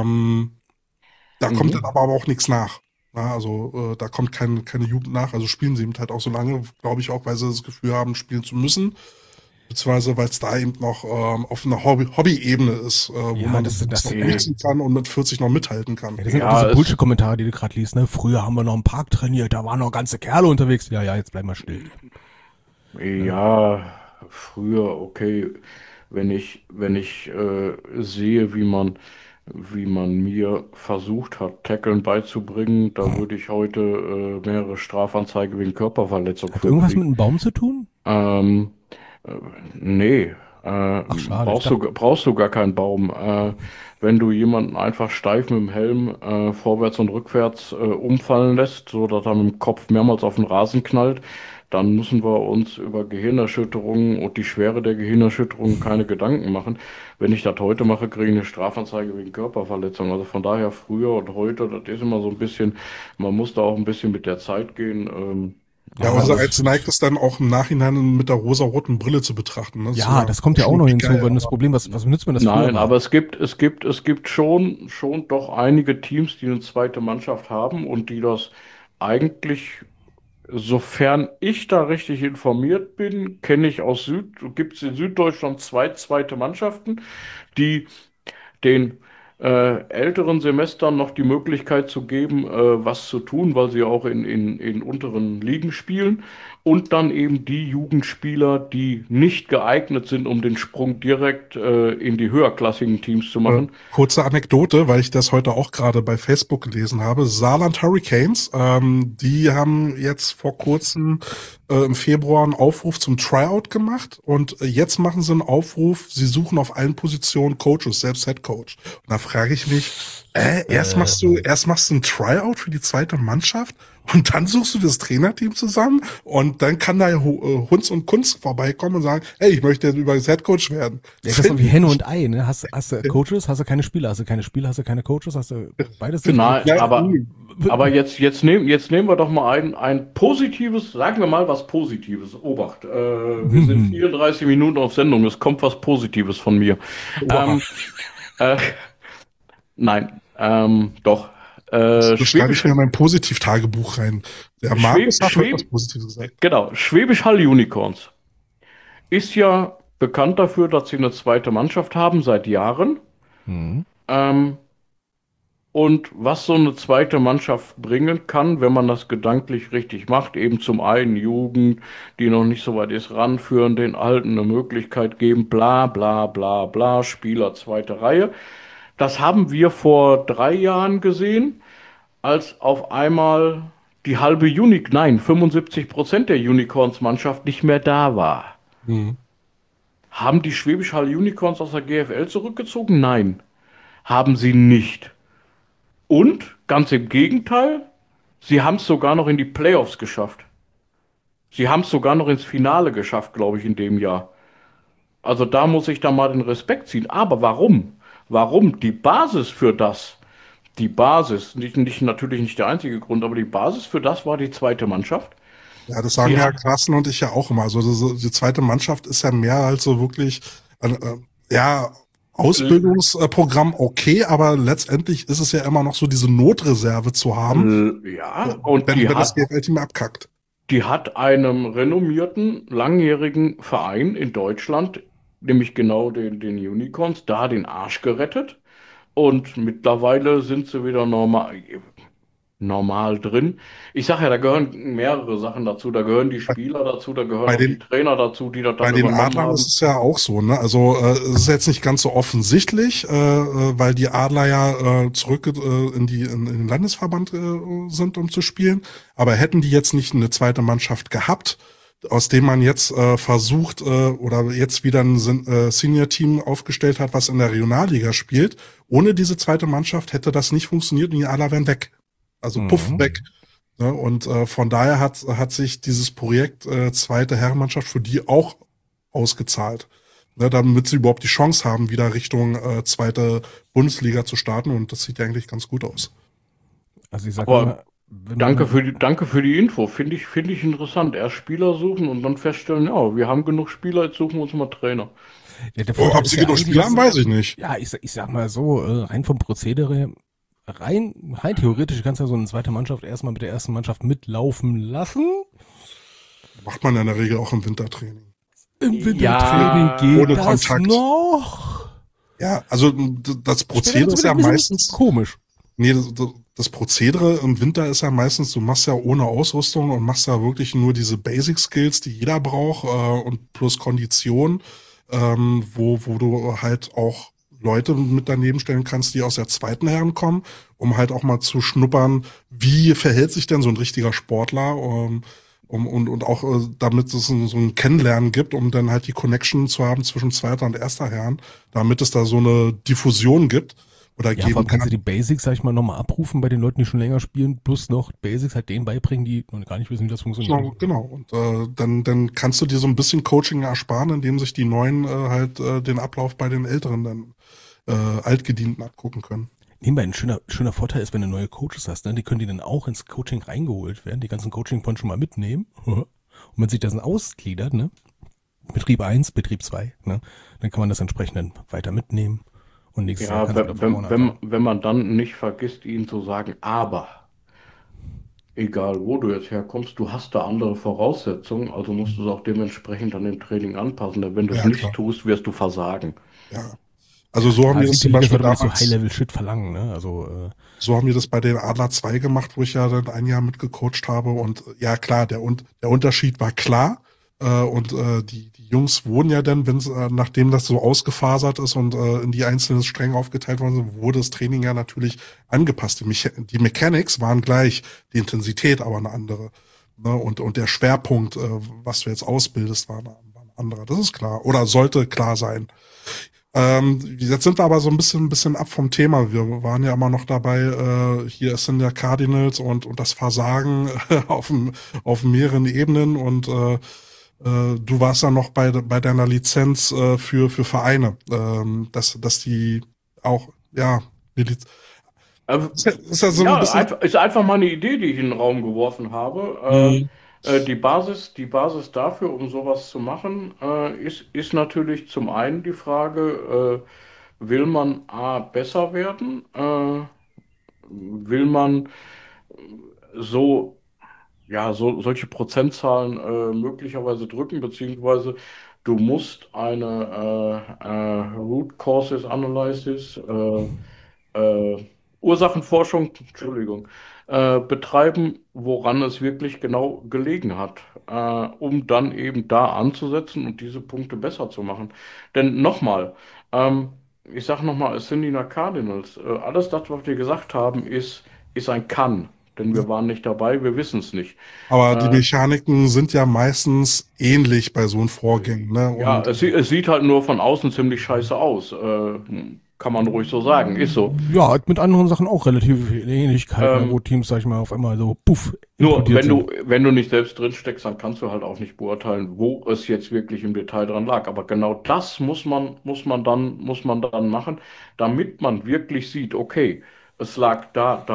kommt dann aber auch nichts nach. Ja, also da kommt keine Jugend nach. Also spielen sie eben halt auch so lange, glaube ich auch, weil sie das Gefühl haben, spielen zu müssen. Beziehungsweise, weil es da eben noch auf einer Hobby-Ebene ist, wo Ja, man das noch nutzen kann und mit 40 noch mithalten kann. Ja, das sind Ja, auch diese es- Bullshit-Kommentare, die du gerade liest, ne? Früher haben wir noch im Park trainiert, da waren noch ganze Kerle unterwegs. Ja, jetzt bleib mal still. Ja, früher, okay, wenn ich sehe, wie man mir versucht hat, Tackeln beizubringen, da würde ich heute mehrere Strafanzeigen wegen Körperverletzung Hat für irgendwas mit kriegen. einem Baum zu tun? Ähm, nee, schade, brauchst du gar keinen Baum. Wenn du jemanden einfach steif mit dem Helm vorwärts und rückwärts umfallen lässt, so dass er mit dem Kopf mehrmals auf den Rasen knallt, dann müssen wir uns über Gehirnerschütterungen und die Schwere der Gehirnerschütterung keine Gedanken machen. Wenn ich das heute mache, kriege ich eine Strafanzeige wegen Körperverletzung. Also von daher früher und heute, das ist immer so ein bisschen, man muss da auch ein bisschen mit der Zeit gehen. Ja, aber unser das- Eins neigt es dann auch im Nachhinein mit der rosa-roten Brille zu betrachten. Ne? Ja, das kommt ja auch noch hinzu, geil, wenn das Problem, was nützt mir das früher Nein, mal? aber es gibt schon doch einige Teams, die eine zweite Mannschaft haben und die das eigentlich, sofern ich da richtig informiert bin, kenne ich gibt es in Süddeutschland zwei zweite Mannschaften, die den älteren Semestern noch die Möglichkeit zu geben, was zu tun, weil sie auch in unteren Ligen spielen. Und dann eben die Jugendspieler, die nicht geeignet sind, um den Sprung direkt in die höherklassigen Teams zu machen. Kurze Anekdote, weil ich das heute auch gerade bei Facebook gelesen habe. Saarland Hurricanes, die haben jetzt vor kurzem im Februar einen Aufruf zum Tryout gemacht und jetzt machen sie einen Aufruf, sie suchen auf allen Positionen Coaches, selbst Head Coach. Und da frage ich mich, erst machst du ein Tryout für die zweite Mannschaft und dann suchst du das Trainerteam zusammen und dann kann da Hunz und Kunst vorbeikommen und sagen, hey, ich möchte jetzt übrigens Head Coach werden. Ja, das ist so wie Henne und Ei, ne? Hast du Coaches, hast du keine Spieler, hast du keine Spieler, hast du keine Coaches, hast du beides nicht. Nein, Ja, aber jetzt nehmen wir doch mal ein positives, sagen wir mal was Positives. Obacht, wir sind 34 Minuten auf Sendung, es kommt was Positives von mir. Nein, doch. Das schreibe ich mir in mein Positiv-Tagebuch rein. Der Markus hat heute was Positives gesagt. Genau, Schwäbisch Hall Unicorns ist ja bekannt dafür, dass sie eine zweite Mannschaft haben seit Jahren. Und was so eine zweite Mannschaft bringen kann, wenn man das gedanklich richtig macht, eben zum einen Jugend, die noch nicht so weit ist, ranführen, den Alten eine Möglichkeit geben, bla bla bla bla, Spieler zweite Reihe. Das haben wir vor 3 Jahren gesehen, als auf einmal die halbe nein, 75% der Unicorns-Mannschaft nicht mehr da war. Mhm. Haben die Schwäbisch Hall Unicorns aus der GFL zurückgezogen? Nein, haben sie nicht. Und, ganz im Gegenteil, sie haben es sogar noch in die Playoffs geschafft. Sie haben es sogar noch ins Finale geschafft, glaube ich, in dem Jahr. Also da muss ich da mal den Respekt ziehen. Aber warum? Warum? Die Basis für das, die Basis, natürlich nicht der einzige Grund, aber die Basis für das war die zweite Mannschaft. Ja, das sagen Sie ja hat, Carsten und ich ja auch immer. Also die zweite Mannschaft ist ja mehr als so wirklich, ja, Ausbildungsprogramm okay, aber letztendlich ist es ja immer noch so diese Notreserve zu haben, ja, und wenn das GFL-Team abkackt. die hat einem renommierten, langjährigen Verein in Deutschland, nämlich genau den Unicorns, da den Arsch gerettet. Und mittlerweile sind sie wieder normal drin. Ich sage ja, da gehören mehrere Sachen dazu. Da gehören die Spieler dazu, da gehören Bei auch die den, Trainer dazu, die das bei dann den übernommen Adlern ist haben. es ja auch so, ne? Also es ist jetzt nicht ganz so offensichtlich, weil die Adler ja zurück in den Landesverband sind, um zu spielen. Aber hätten die jetzt nicht eine zweite Mannschaft gehabt, aus dem man jetzt versucht oder jetzt wieder ein Senior-Team aufgestellt hat, was in der Regionalliga spielt, ohne diese zweite Mannschaft hätte das nicht funktioniert und die Adler wären weg. Also puff, Mhm. weg. Ne? Und von daher hat sich dieses Projekt zweite Herrenmannschaft für die auch ausgezahlt. Ne, damit sie überhaupt die Chance haben, wieder Richtung zweite Bundesliga zu starten. Und das sieht ja eigentlich ganz gut aus. Also ich sage Aber immer, wenn, danke für die Info. Finde ich interessant. Erst Spieler suchen und dann feststellen, ja, wir haben genug Spieler, jetzt suchen wir uns mal Trainer. ja, der Oh, Vorteil ob ist sie ja genug eigentlich, Spieler haben, weiß ich nicht. ja, ich sag mal so, rein vom Prozedere, rein theoretisch kannst du ja so eine zweite Mannschaft erstmal mit der ersten Mannschaft mitlaufen lassen. Macht man ja in der Regel auch im Wintertraining. Im Wintertraining Ja, geht ohne das Kontakt. noch. Ja, also das Später Prozedere wird's ist wieder ja ein bisschen meistens, komisch. nee, das Prozedere im Winter ist ja meistens, du machst ja ohne Ausrüstung und machst ja wirklich nur diese Basic Skills, die jeder braucht, und plus Kondition, wo du halt auch Leute mit daneben stellen kannst, die aus der zweiten Herren kommen, um halt auch mal zu schnuppern, wie verhält sich denn so ein richtiger Sportler, und auch damit es so ein Kennenlernen gibt, um dann halt die Connection zu haben zwischen zweiter und erster Herren, damit es da so eine Diffusion gibt oder Ja, vor geben allem kannst du die kann. Basics, sag ich mal, nochmal abrufen bei den Leuten, die schon länger spielen, plus noch Basics halt denen beibringen, die noch gar nicht wissen, wie das funktioniert. Genau. Und dann kannst du dir so ein bisschen Coaching ersparen, indem sich die Neuen halt den Ablauf bei den Älteren dann Altgedienten abgucken können. Nebenbei ein schöner Vorteil ist, wenn du neue Coaches hast, ne? Die können die dann auch ins Coaching reingeholt werden, die ganzen Coaching-Points schon mal mitnehmen. Und wenn sich das dann ausgliedert, ne? Betrieb 1, Betrieb 2, ne? Dann kann man das entsprechend dann weiter mitnehmen. Und nächstes Jahr ja, kannst du wieder von vorne anfangen. wenn man dann nicht vergisst, ihnen zu sagen, aber egal wo du jetzt herkommst, du hast da andere Voraussetzungen, also musst du es auch dementsprechend an dem Training anpassen, denn wenn du es Ja, nicht klar. tust, wirst du versagen. Ja. Also so haben Ja, wir das die zum Liga Beispiel sollte aber nicht so damals, High-Level-Shit verlangen, ne? Also, so haben wir das bei den Adler 2 gemacht, wo ich ja dann ein Jahr mitgecoacht habe. Und ja, klar, der Unterschied war klar. Die Jungs wurden ja dann, wenn nachdem das so ausgefasert ist und in die einzelnen Stränge aufgeteilt worden sind, wurde das Training ja natürlich angepasst. Die Mechanics waren gleich, die Intensität aber eine andere. Ne? Und der Schwerpunkt, was du jetzt ausbildest, war ein anderer. Das ist klar. Oder sollte klar sein. Jetzt sind wir aber so ein bisschen ab vom Thema. Wir waren ja immer noch dabei, hier sind ja Cardinals und das Versagen auf mehreren Ebenen und du warst ja noch bei deiner Lizenz für Vereine, dass die auch, ja, Äh, ist ja so ein Ja, bisschen. ist einfach mal eine Idee, die ich in den Raum geworfen habe. Mhm. Die Basis dafür, um sowas zu machen, ist natürlich zum einen die Frage, will man A, besser werden? Will man so, solche Prozentzahlen möglicherweise drücken, beziehungsweise du musst eine Root Causes Analysis äh, Ursachenforschung, Entschuldigung, betreiben, woran es wirklich genau gelegen hat, um dann eben da anzusetzen und diese Punkte besser zu machen. Denn nochmal, ähm, ich sage nochmal, es sind die Cardinals. Alles das, was wir gesagt haben, ist ein Kann. Denn wir waren nicht dabei, wir wissen es nicht. Aber die Äh, Mechaniken sind ja meistens ähnlich bei so einem Vorgängen, ne? ja, Und es sieht halt nur von außen ziemlich scheiße aus. Kann man ruhig so sagen, ist so. Ja, hat mit anderen Sachen auch relativ viele Ähnlichkeiten, ne, wo Ähm, Teams, sag ich mal, auf einmal so puff Nur implodiert sind. wenn du nicht selbst drin steckst, dann kannst du halt auch nicht beurteilen, wo es jetzt wirklich im Detail dran lag. Aber genau das muss man dann machen, damit man wirklich sieht, okay, es lag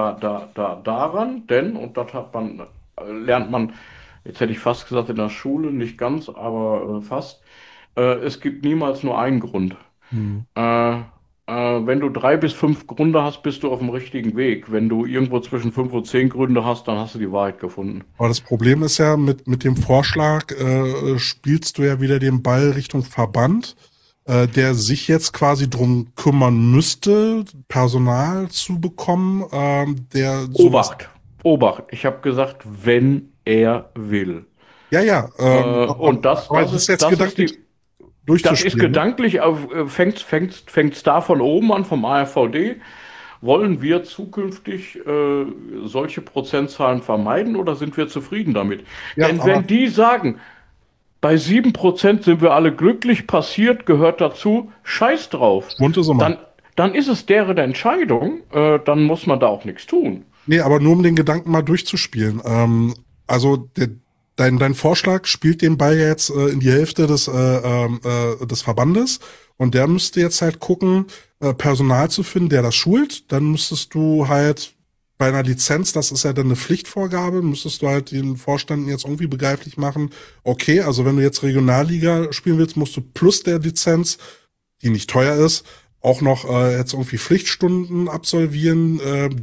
daran, denn, und das lernt man, jetzt hätte ich fast gesagt in der Schule, nicht ganz, aber fast, es gibt niemals nur einen Grund. hm. Äh, wenn du 3 bis 5 Gründe hast, bist du auf dem richtigen Weg. Wenn du irgendwo zwischen 5 und 10 Gründe hast, dann hast du die Wahrheit gefunden. Aber das Problem ist ja, mit dem Vorschlag spielst du ja wieder den Ball Richtung Verband, der sich jetzt quasi drum kümmern müsste, Personal zu bekommen, der sowas. Obacht, Obacht. Ich habe gesagt, wenn er will. Ja, ja, Und aber das jetzt das ist gedanklich das ist durchzuspielen, ne? gedanklich, fängt's da von oben an, vom ARVD. Wollen wir zukünftig solche Prozentzahlen vermeiden oder sind wir zufrieden damit? Ja, Denn aber wenn die sagen, bei 7% sind wir alle glücklich, passiert, gehört dazu, scheiß drauf. bunte Summe. Dann, dann ist es deren Entscheidung, dann muss man da auch nichts tun. Nee, aber nur um den Gedanken mal durchzuspielen. Also dein Vorschlag spielt den Ball ja jetzt in die Hälfte des Verbandes und der müsste jetzt halt gucken, Personal zu finden, der das schult. Dann müsstest du halt bei einer Lizenz, das ist ja dann eine Pflichtvorgabe, müsstest du halt den Vorständen jetzt irgendwie begreiflich machen, okay, also wenn du jetzt Regionalliga spielen willst, musst du plus der Lizenz, die nicht teuer ist, auch noch jetzt irgendwie Pflichtstunden absolvieren,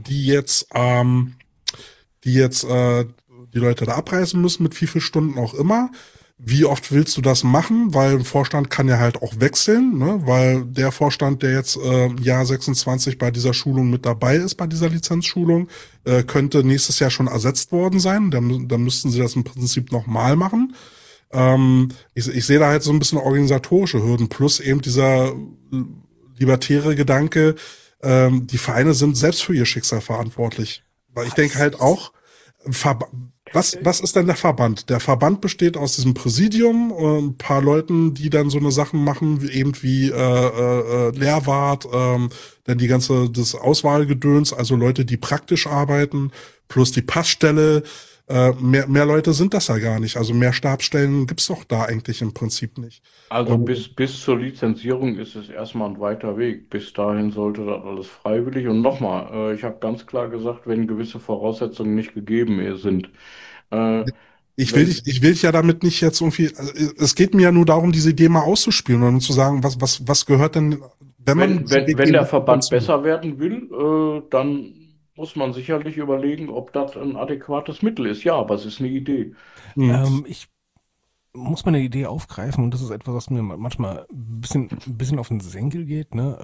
die jetzt die Leute da abreißen müssen, mit wie viel Stunden auch immer. Wie oft willst du das machen? Weil ein Vorstand kann ja halt auch wechseln, ne? Weil der Vorstand, der jetzt Jahr 26 bei dieser Schulung mit dabei ist, bei dieser Lizenzschulung, könnte nächstes Jahr schon ersetzt worden sein. Dann müssten sie das im Prinzip nochmal machen. Ich sehe da halt so ein bisschen organisatorische Hürden, plus eben dieser libertäre Gedanke, die Vereine sind selbst für ihr Schicksal verantwortlich. Weil ich denke halt auch, Verb was ist denn der Verband? Der Verband besteht aus diesem Präsidium, ein paar Leuten, die dann so eine Sachen machen, wie Lehrwart, dann das Auswahlgedöns, also Leute, die praktisch arbeiten, plus die Passstelle. Mehr Leute sind das ja gar nicht. Also mehr Stabsstellen gibt's doch da eigentlich im Prinzip nicht. Also Und bis zur Lizenzierung ist es erstmal ein weiter Weg. Bis dahin sollte das alles freiwillig. Und nochmal, ich habe ganz klar gesagt, wenn gewisse Voraussetzungen nicht gegeben sind, äh, wenn, ich will dich ja damit nicht jetzt irgendwie, also es geht mir ja nur darum, diese Idee mal auszuspielen und zu sagen, was gehört denn, wenn man diesen Weg wenn gehen der will, Verband dazu? besser werden will, dann muss man sicherlich überlegen, ob das ein adäquates Mittel ist. Ja, aber es ist eine Idee. Hm. Ich muss mal eine Idee aufgreifen und das ist etwas, was mir manchmal ein bisschen auf den Senkel geht. Ne?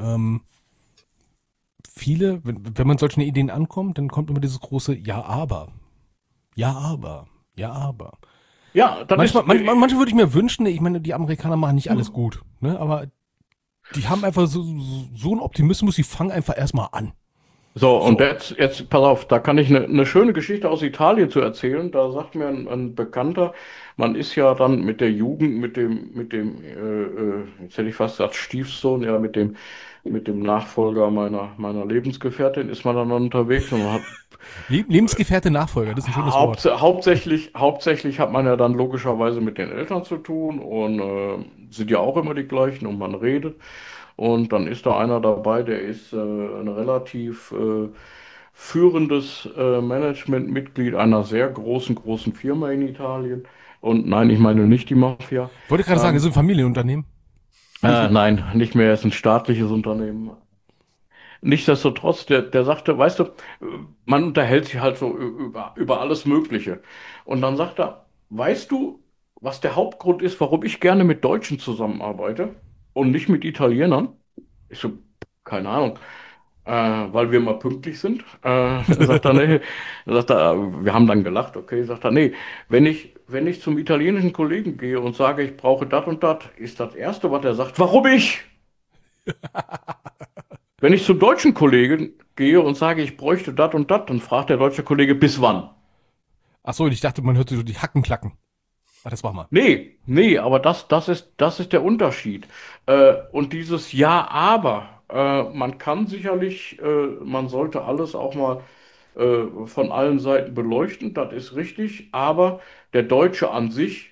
Viele, wenn man solchen Ideen ankommt, dann kommt immer dieses große Ja, aber. Ja, aber. Ja, aber. Ja, dann ist, Manchmal würde ich mir wünschen, ich meine, die Amerikaner machen nicht alles gut, ne? Aber die haben einfach so einen Optimismus, die fangen einfach erstmal an. so, und So. jetzt, pass auf, da kann ich eine schöne Geschichte aus Italien zu erzählen. Da sagt mir ein Bekannter, man ist ja dann mit der Jugend, jetzt hätte ich fast gesagt Stiefsohn, ja, mit dem Nachfolger meiner Lebensgefährtin ist man dann unterwegs und man hat Lebensgefährte Nachfolger, das ist ein schönes Wort. hauptsächlich hat man ja dann logischerweise mit den Eltern zu tun und sind ja auch immer die gleichen und man redet. Und dann ist da einer dabei, der ist ein relativ führendes Managementmitglied einer sehr großen Firma in Italien. Und nein, ich meine nicht die Mafia. Wollte gerade sagen, das ist ein Familienunternehmen. Nein, nicht mehr, es ist ein staatliches Unternehmen. Nichtsdestotrotz, der sagte, weißt du, man unterhält sich halt so über alles Mögliche. Und dann sagt er, weißt du, was der Hauptgrund ist, warum ich gerne mit Deutschen zusammenarbeite und nicht mit Italienern? Ich so, keine Ahnung. weil wir mal pünktlich sind. Sagt er, nee, sagt er, wir haben dann gelacht, okay, sagt er, nee, wenn ich zum italienischen Kollegen gehe und sage, ich brauche das und das, ist das Erste, was er sagt, warum ich? Wenn ich zum deutschen Kollegen gehe und sage, ich bräuchte das und das, dann fragt der deutsche Kollege, bis wann? Ach so, ich dachte, man hörte so die Hacken klacken. Ach, das war mal. Nee, nee, aber das ist der Unterschied. Und dieses Ja, aber, man kann sicherlich, man sollte alles auch mal von allen Seiten beleuchten, das ist richtig, aber der Deutsche an sich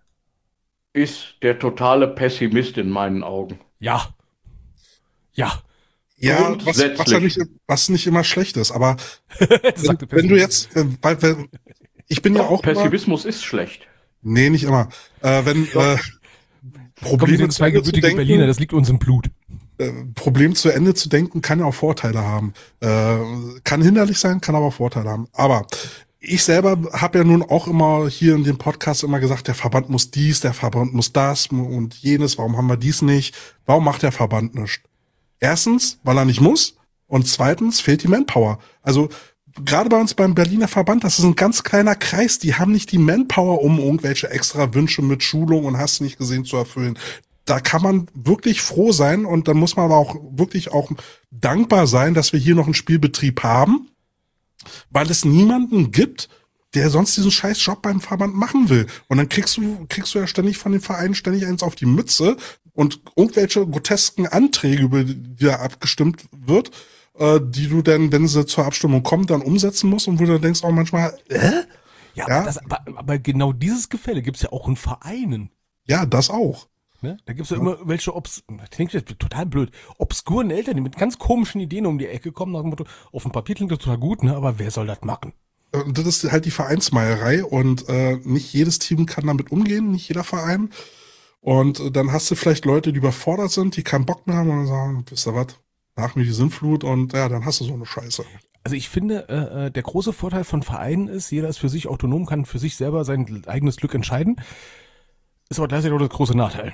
ist der totale Pessimist in meinen Augen. Ja, ja. Ja, Grundsätzlich. was nicht immer schlecht ist, aber Das sagte wenn du Pessimist. jetzt, ich bin ja Doch, auch immer, Pessimismus ist schlecht. nee, nicht immer, wenn Komm, wir Probleme sind zu zwei Ende zu gebürtige Berliner, denken, das liegt uns im Blut. Problem zu Ende zu denken, kann ja auch Vorteile haben. Kann hinderlich sein, kann aber auch Vorteile haben. Aber ich selber habe ja nun auch immer hier in dem Podcast immer gesagt, der Verband muss dies, der Verband muss das und jenes. Warum haben wir dies nicht? Warum macht der Verband nichts? Erstens, weil er nicht muss. Und zweitens fehlt die Manpower. Also gerade bei uns beim Berliner Verband, das ist ein ganz kleiner Kreis. Die haben nicht die Manpower, um irgendwelche extra Wünsche mit Schulung und hast du nicht gesehen zu erfüllen. Da kann man wirklich froh sein und dann muss man aber auch wirklich auch dankbar sein, dass wir hier noch einen Spielbetrieb haben, weil es niemanden gibt, der sonst diesen scheiß Job beim Verband machen will. Und dann kriegst du ja ständig von den Vereinen ständig eins auf die Mütze und irgendwelche grotesken Anträge, über die da abgestimmt wird, die du dann, wenn sie zur Abstimmung kommen, dann umsetzen musst und wo du dann denkst auch manchmal, Ja, Ja. aber genau dieses Gefälle gibt's ja auch in Vereinen. ja, das auch. Ne? Da gibt's ja immer welche, das klingt jetzt total blöd, obskuren Eltern, die mit ganz komischen Ideen um die Ecke kommen, nach dem Motto, auf dem Papier klingt das total gut, ne? Aber wer soll das machen? Und das ist halt die Vereinsmeierei und nicht jedes Team kann damit umgehen, nicht jeder Verein. Und dann hast du vielleicht Leute, die überfordert sind, die keinen Bock mehr haben und dann sagen, wisst ihr was, nach mir die Sintflut und ja, dann hast du so eine Scheiße. Also ich finde, der große Vorteil von Vereinen ist, jeder ist für sich autonom, kann für sich selber sein eigenes Glück entscheiden. Ist aber gleichzeitig auch der große Nachteil.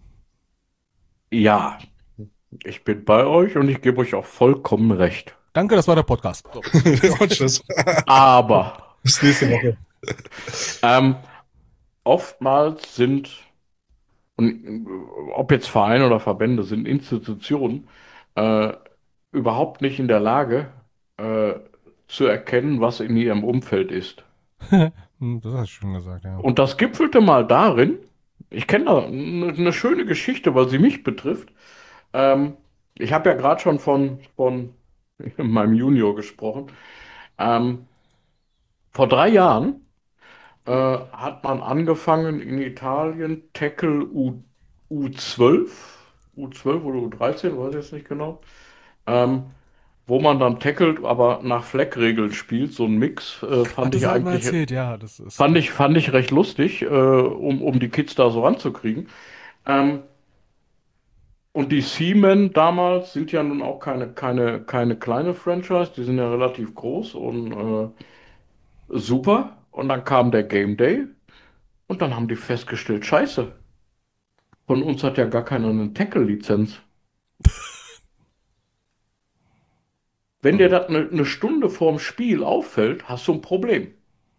Ja, ich bin bei euch und ich gebe euch auch vollkommen recht. Danke, das war der Podcast. Und tschüss. Aber Bis nächste Woche. ähm, oftmals sind, und ob jetzt Vereine oder Verbände, sind Institutionen äh, überhaupt nicht in der Lage äh, zu erkennen, was in ihrem Umfeld ist. Das hast du schon gesagt, ja. Und das gipfelte mal darin, ich kenne da eine schöne Geschichte, weil sie mich betrifft. Ähm, ich habe ja gerade schon von meinem Junior gesprochen. Ähm, vor 3 Jahren hat man angefangen in Italien Tackle U12, U12 oder U13, weiß ich jetzt nicht genau, ähm, wo man dann tackelt, aber nach Fleckregeln spielt, so ein Mix, Ach, das hat man erzählt, ja, das ist. fand ich recht lustig, um die Kids da so ranzukriegen. Ähm, und die Seamen damals sind ja nun auch keine kleine Franchise, die sind ja relativ groß und super. Und dann kam der Game Day und dann haben die festgestellt, Scheiße, von uns hat ja gar keiner eine Tackle-Lizenz. Wenn dir das eine Stunde vorm Spiel auffällt, hast du ein Problem.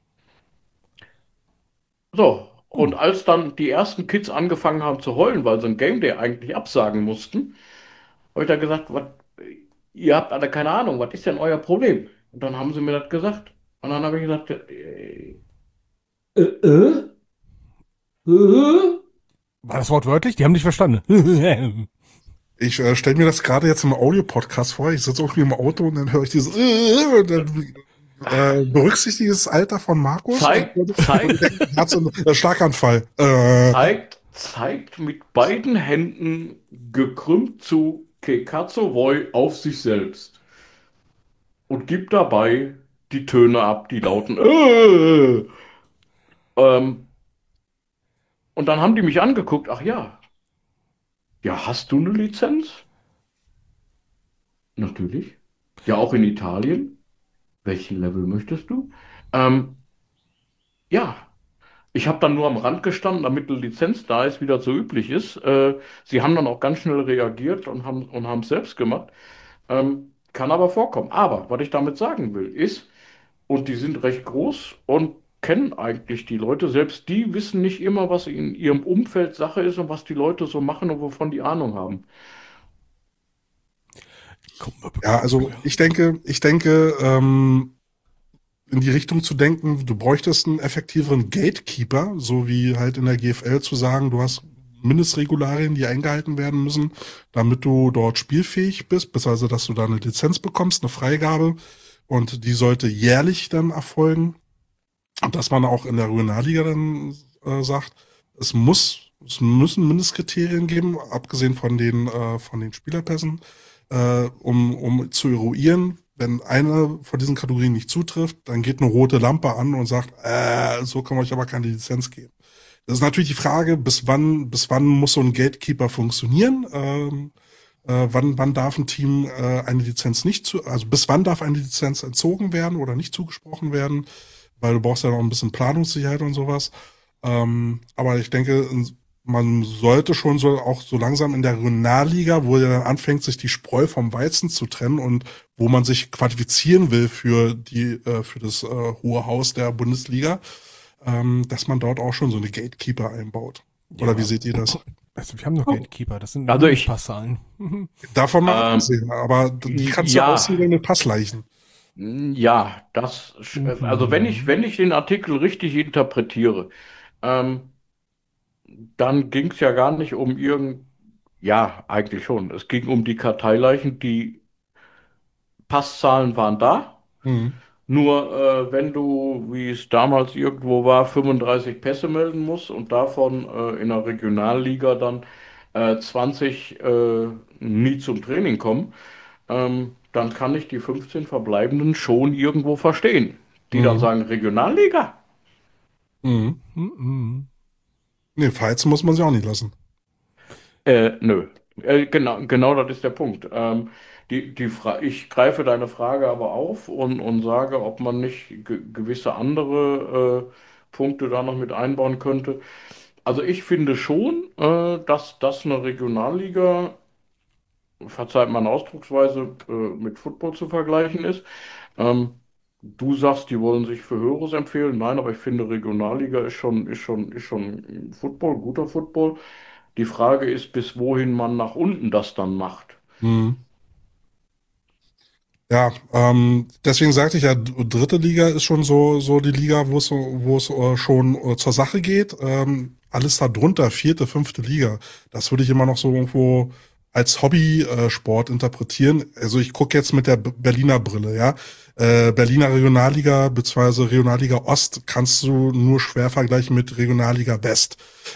So, und als dann die ersten Kids angefangen haben zu heulen, weil sie ein Game Day eigentlich absagen mussten, habe ich da gesagt, was, ihr habt alle keine Ahnung, was ist denn euer Problem? Und dann haben sie mir das gesagt. Und dann habe ich gesagt, äh, äh, War das wortwörtlich? Die haben dich verstanden. Ich stelle mir das gerade jetzt im Audio-Podcast vor. Ich sitze irgendwie im Auto und dann höre ich dieses und dann berücksichtiges Alter von Markus. Zeigt, Und zeigt, Herz und Schlaganfall. zeigt mit beiden Händen gekrümmt zu Kekatsuwoi auf sich selbst und gibt dabei die Töne ab, die lauten. Ähm, und dann haben die mich angeguckt. Ach ja, ja, hast du eine Lizenz? Natürlich. Ja, auch in Italien. Welchen Level möchtest du? Ähm, ja, ich habe dann nur am Rand gestanden, damit eine Lizenz da ist, wie das so üblich ist. Sie haben dann auch ganz schnell reagiert und haben es selbst gemacht. kann aber vorkommen. Aber was ich damit sagen will, ist, und die sind recht groß und kennen eigentlich die Leute, selbst die wissen nicht immer, was in ihrem Umfeld Sache ist und was die Leute so machen und wovon die Ahnung haben. Ja, also ich denke, in die Richtung zu denken, du bräuchtest einen effektiveren Gatekeeper, so wie halt in der GFL zu sagen, du hast Mindestregularien, die eingehalten werden müssen, damit du dort spielfähig bist, beziehungsweise dass du da eine Lizenz bekommst, eine Freigabe, und die sollte jährlich dann erfolgen. Und dass man auch in der Regionalliga dann sagt, es müssen Mindestkriterien geben, abgesehen von den Spielerpässen, um zu eruieren. Wenn eine von diesen Kategorien nicht zutrifft, dann geht eine rote Lampe an und sagt, so kann man euch aber keine Lizenz geben. Das ist natürlich die Frage, bis wann muss so ein Gatekeeper funktionieren? Wann darf ein Team eine Lizenz also bis wann darf eine Lizenz entzogen werden oder nicht zugesprochen werden? Weil du brauchst ja noch ein bisschen Planungssicherheit und sowas. Aber ich denke, man sollte schon auch so langsam in der Regionalliga, wo ja dann anfängt, sich die Spreu vom Weizen zu trennen und wo man sich qualifizieren will für das Hohe Haus der Bundesliga, dass man dort auch schon so eine Gatekeeper einbaut. Oder wie seht ihr das? Also wir haben noch Gatekeeper, das sind Passzahlen. Davon mal abgesehen, aber die kannst du aussehen mit Passleichen. Ja, also wenn ich den Artikel richtig interpretiere, dann ging es ja gar nicht ja, eigentlich schon. Es ging um die Karteileichen, die Passzahlen waren da. Nur wenn du, wie es damals irgendwo war, 35 Pässe melden musst und davon in der Regionalliga dann 20 nie zum Training kommen, dann kann ich die 15 Verbleibenden schon irgendwo verstehen. Die dann sagen, Regionalliga? Nee, verheizen muss man sie auch nicht lassen. Nö. Genau das ist der Punkt. Ich greife deine Frage aber auf und sage, ob man nicht gewisse andere Punkte da noch mit einbauen könnte. Also ich finde schon, dass das eine Regionalliga, verzeiht meine Ausdrucksweise, mit Football zu vergleichen ist. Du sagst, die wollen sich für Höheres empfehlen. Nein, aber ich finde, Regionalliga ist schon Football, guter Football. Die Frage ist, bis wohin man nach unten das dann macht. Ja, deswegen sagte ich ja, dritte Liga ist schon so die Liga, wo es schon zur Sache geht. Alles da drunter, vierte, fünfte Liga, das würde ich immer noch so irgendwo als Hobbysport interpretieren. Also ich gucke jetzt mit der Berliner Brille, ja. Berliner Regionalliga bzw. Regionalliga Ost kannst du nur schwer vergleichen mit Regionalliga West.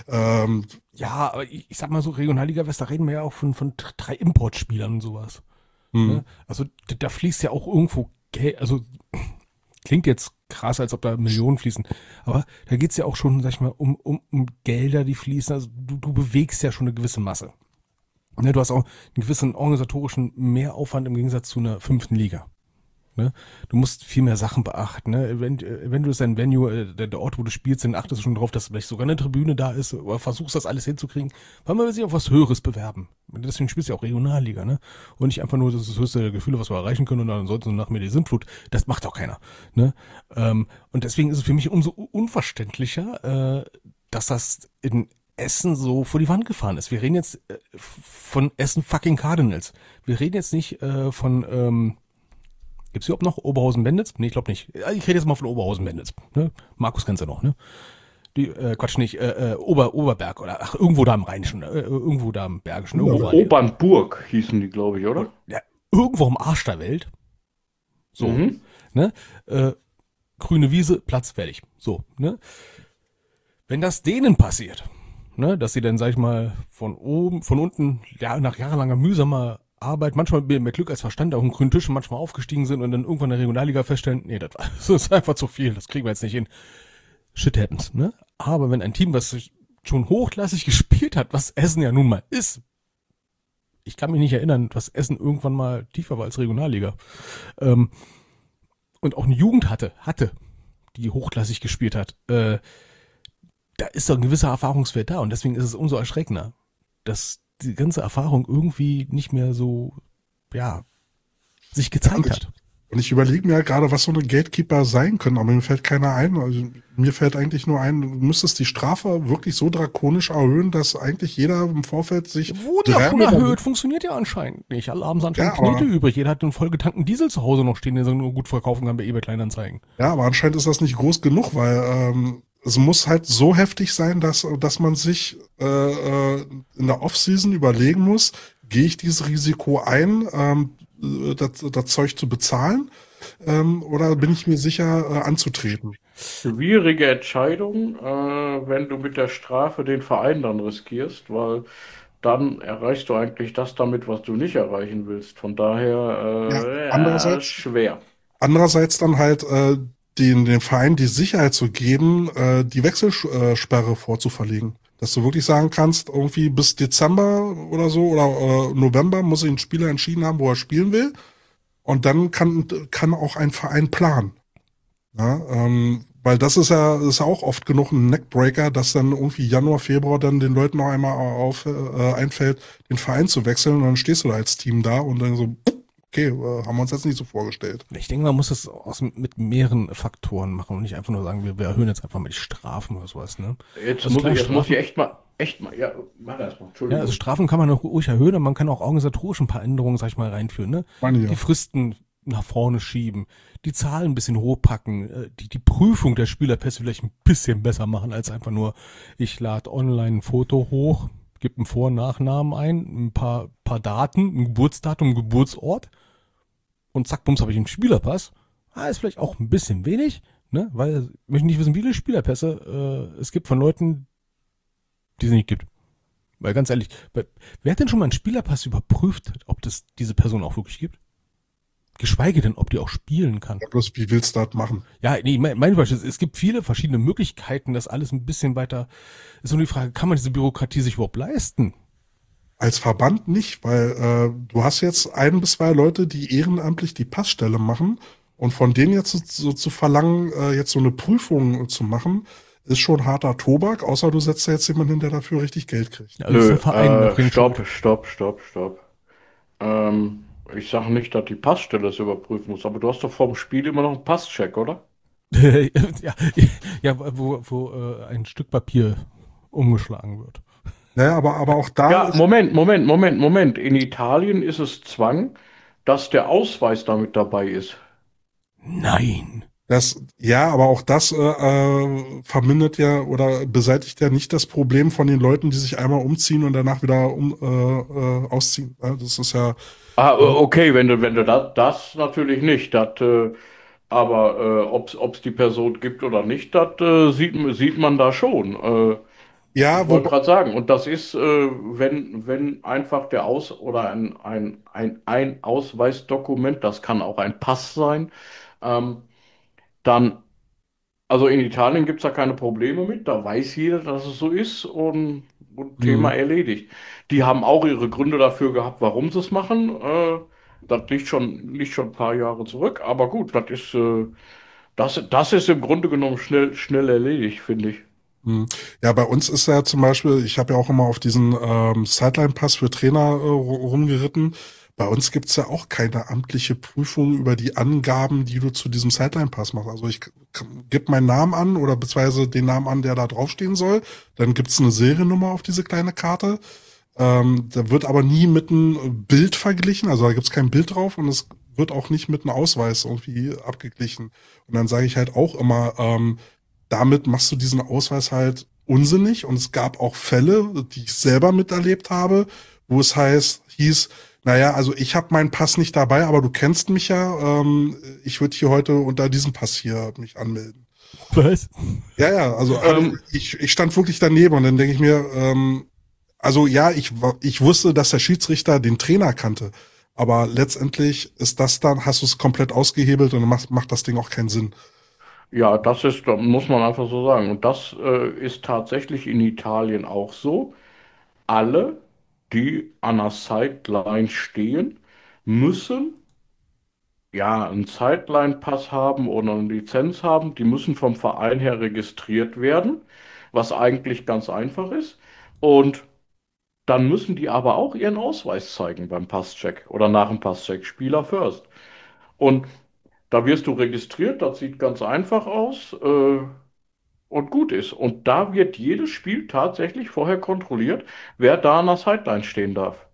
Ja, aber ich sag mal so, Regionalliga West, da reden wir ja auch von 3 Importspielern und sowas. Ne? Also da fließt ja auch irgendwo Geld, also klingt jetzt krass, als ob da Millionen fließen, aber da geht's ja auch schon, sag ich mal, um Gelder, die fließen. Also du bewegst ja schon eine gewisse Masse. Ne, du hast auch einen gewissen organisatorischen Mehraufwand im Gegensatz zu einer 5. Liga. Ne? Du musst viel mehr Sachen beachten. Ne? Wenn du das dein Venue, der Ort, wo du spielst, dann achtest du schon drauf, dass vielleicht sogar eine Tribüne da ist, oder versuchst das alles hinzukriegen, weil man will sich auf was Höheres bewerben. Deswegen spielst du ja auch Regionalliga, ne? Und nicht einfach nur das höchste Gefühl, was wir erreichen können, und dann ansonsten nach mir die Sintflut. Das macht auch keiner. Ne? Und deswegen ist es für mich umso unverständlicher, dass das in Essen so vor die Wand gefahren ist. Wir reden jetzt von Essen fucking Cardinals. Wir reden jetzt nicht von gibt's überhaupt noch Oberhausen-Benditz? Nee, ich glaube nicht. Ich rede jetzt mal von Oberhausen-Benditz. Ne? Markus kennst du noch, ne? Quatsch nicht, Oberberg oder irgendwo da im Rheinischen, irgendwo da im Bergischen. Obernburg hießen die, glaube ich, oder? Ja, irgendwo am Arsch der Welt. So, ne? Grüne Wiese, Platz, fertig. So, ne? Wenn das denen passiert, ne, dass sie dann, sag ich mal, von unten, ja, nach jahrelanger mühsamer Arbeit, manchmal mit Glück als Verstand auf dem grünen Tisch manchmal aufgestiegen sind und dann irgendwann in der Regionalliga feststellen, nee, das ist einfach zu viel, das kriegen wir jetzt nicht hin. Shit happens, ne? Aber wenn ein Team, was schon hochklassig gespielt hat, was Essen ja nun mal ist, ich kann mich nicht erinnern, dass Essen irgendwann mal tiefer war als Regionalliga, und auch eine Jugend hatte, die hochklassig gespielt hat, da ist doch ein gewisser Erfahrungswert da und deswegen ist es umso erschreckender, dass die ganze Erfahrung irgendwie nicht mehr so, ja, sich Ja, gezeigt hat. und ich überlege mir ja gerade, was so eine Gatekeeper sein können, aber mir fällt keiner ein. Also, mir fällt eigentlich nur ein, du müsstest die Strafe wirklich so drakonisch erhöhen, dass eigentlich jeder im Vorfeld sich Wurde ja schon dreimal erhöht, funktioniert ja anscheinend nicht. Alle haben es anscheinend Ja, aber- Knete übrig. Jeder hat einen vollgetankten Diesel zu Hause noch stehen, den er nur gut verkaufen kann bei eBay Kleinanzeigen. Ja, aber anscheinend ist das nicht groß genug, weil es muss halt so heftig sein, dass man sich in der Offseason überlegen muss, gehe ich dieses Risiko ein, das Zeug zu bezahlen, oder bin ich mir sicher, anzutreten? Schwierige Entscheidung, wenn du mit der Strafe den Verein dann riskierst, weil dann erreichst du eigentlich das damit, was du nicht erreichen willst. Von Ja, daher, ja, andererseits, schwer. andererseits dann halt den Verein die Sicherheit zu geben, die Wechselsperre vorzuverlegen. Dass du wirklich sagen kannst, irgendwie bis Dezember oder so oder November muss sich ein Spieler entschieden haben, wo er spielen will. Und dann kann auch ein Verein planen. Ja, weil das ist ja auch oft genug ein Neckbreaker, dass dann irgendwie Januar, Februar dann den Leuten noch einmal einfällt, den Verein zu wechseln und dann stehst du da als Team da und dann so, okay, haben wir uns jetzt nicht so vorgestellt. Ich denke, man muss das mit mehreren Faktoren machen und nicht einfach nur sagen, wir erhöhen jetzt einfach mal die Strafen oder sowas, ne? Jetzt Also klar, muss ich Strafen, echt mal, ja, mach das mal, ja, Entschuldigung. also Strafen kann man auch ruhig erhöhen, aber man kann auch organisatorisch ein paar Änderungen, sag ich mal, reinführen, ne? Meine ich Die ja. Fristen nach vorne schieben, die Zahlen ein bisschen hochpacken, die Prüfung der Spielerpässe vielleicht ein bisschen besser machen, als einfach nur, ich lade online ein Foto hoch, gebe einen Vor- und Nachnamen ein, ein paar Daten, ein Geburtsdatum, ein Geburtsort und zack, bums, habe ich einen Spielerpass. Ist vielleicht auch ein bisschen wenig, ne? Weil ich möchte nicht wissen, wie viele Spielerpässe es gibt von Leuten, die es nicht gibt. Weil ganz ehrlich, wer hat denn schon mal einen Spielerpass überprüft, ob das diese Person auch wirklich gibt? Geschweige denn, ob die auch spielen kann. Ja, bloß, wie willst du das machen? Ja, nee, mein Beispiel ist, es gibt viele verschiedene Möglichkeiten, das alles ein bisschen weiter, ist nur die Frage, kann man diese Bürokratie sich überhaupt leisten? Als Verband nicht, weil du hast jetzt 1 bis 2 Leute, die ehrenamtlich die Passstelle machen und von denen jetzt so zu verlangen, jetzt so eine Prüfung zu machen, ist schon harter Tobak, außer du setzt da jetzt jemanden hin, der dafür richtig Geld kriegt. Also ist Nö, ein Verein, der bringt stopp. Ich sage nicht, dass die Passstelle es überprüfen muss, aber du hast doch vorm Spiel immer noch einen Passcheck, oder? ja, ja, wo ein Stück Papier umgeschlagen wird. Naja, aber auch da Ja, ist, Moment. In Italien ist es Zwang, dass der Ausweis damit dabei ist. Nein. ja, aber auch das vermindert ja oder beseitigt ja nicht das Problem von den Leuten, die sich einmal umziehen und danach wieder ausziehen. Ja, das ist ja, Ah, okay, wenn du das natürlich nicht, aber ob's die Person gibt oder nicht, sieht man da schon. ja, Ich wollte gerade sagen, und das ist, wenn einfach der Aus oder ein Ausweisdokument, das kann auch ein Pass sein, ähm, dann, also in Italien gibt es da keine Probleme mit, da weiß jeder, dass es so ist und Thema hm, erledigt. Die haben auch ihre Gründe dafür gehabt, warum sie es machen. Das liegt schon ein paar Jahre zurück, aber gut, das ist im Grunde genommen schnell erledigt, finde ich. hm. Ja, bei uns ist ja zum Beispiel, ich habe ja auch immer auf diesen Sideline-Pass für Trainer rumgeritten. Bei uns gibt's ja auch keine amtliche Prüfung über die Angaben, die du zu diesem Sideline-Pass machst. Also ich gebe meinen Namen an oder beziehungsweise den Namen an, der da draufstehen soll. Dann gibt's eine Seriennummer auf diese kleine Karte. Da wird aber nie mit einem Bild verglichen. Also da gibt's kein Bild drauf und es wird auch nicht mit einem Ausweis irgendwie abgeglichen. Und dann sage ich halt auch immer, damit machst du diesen Ausweis halt unsinnig. Und es gab auch Fälle, die ich selber miterlebt habe, wo es hieß, naja, also ich habe meinen Pass nicht dabei, aber du kennst mich ja. Ich würde hier heute unter diesem Pass hier mich anmelden. Was? Ja, also Ähm, ich stand wirklich daneben und dann denke ich mir, also ja, ich wusste, dass der Schiedsrichter den Trainer kannte. Aber letztendlich ist das dann, hast du es komplett ausgehebelt und dann macht das Ding auch keinen Sinn. Ja, da muss man einfach so sagen. Und das ist tatsächlich in Italien auch so. Alle, die an der Sideline stehen, müssen ja einen Sideline-Pass haben oder eine Lizenz haben. Die müssen vom Verein her registriert werden, was eigentlich ganz einfach ist. Und dann müssen die aber auch ihren Ausweis zeigen beim Passcheck oder nach dem Passcheck, Spieler first. Und da wirst du registriert, das sieht ganz einfach aus und gut ist. Und da wird jedes Spiel tatsächlich vorher kontrolliert, wer da an der Sideline stehen darf.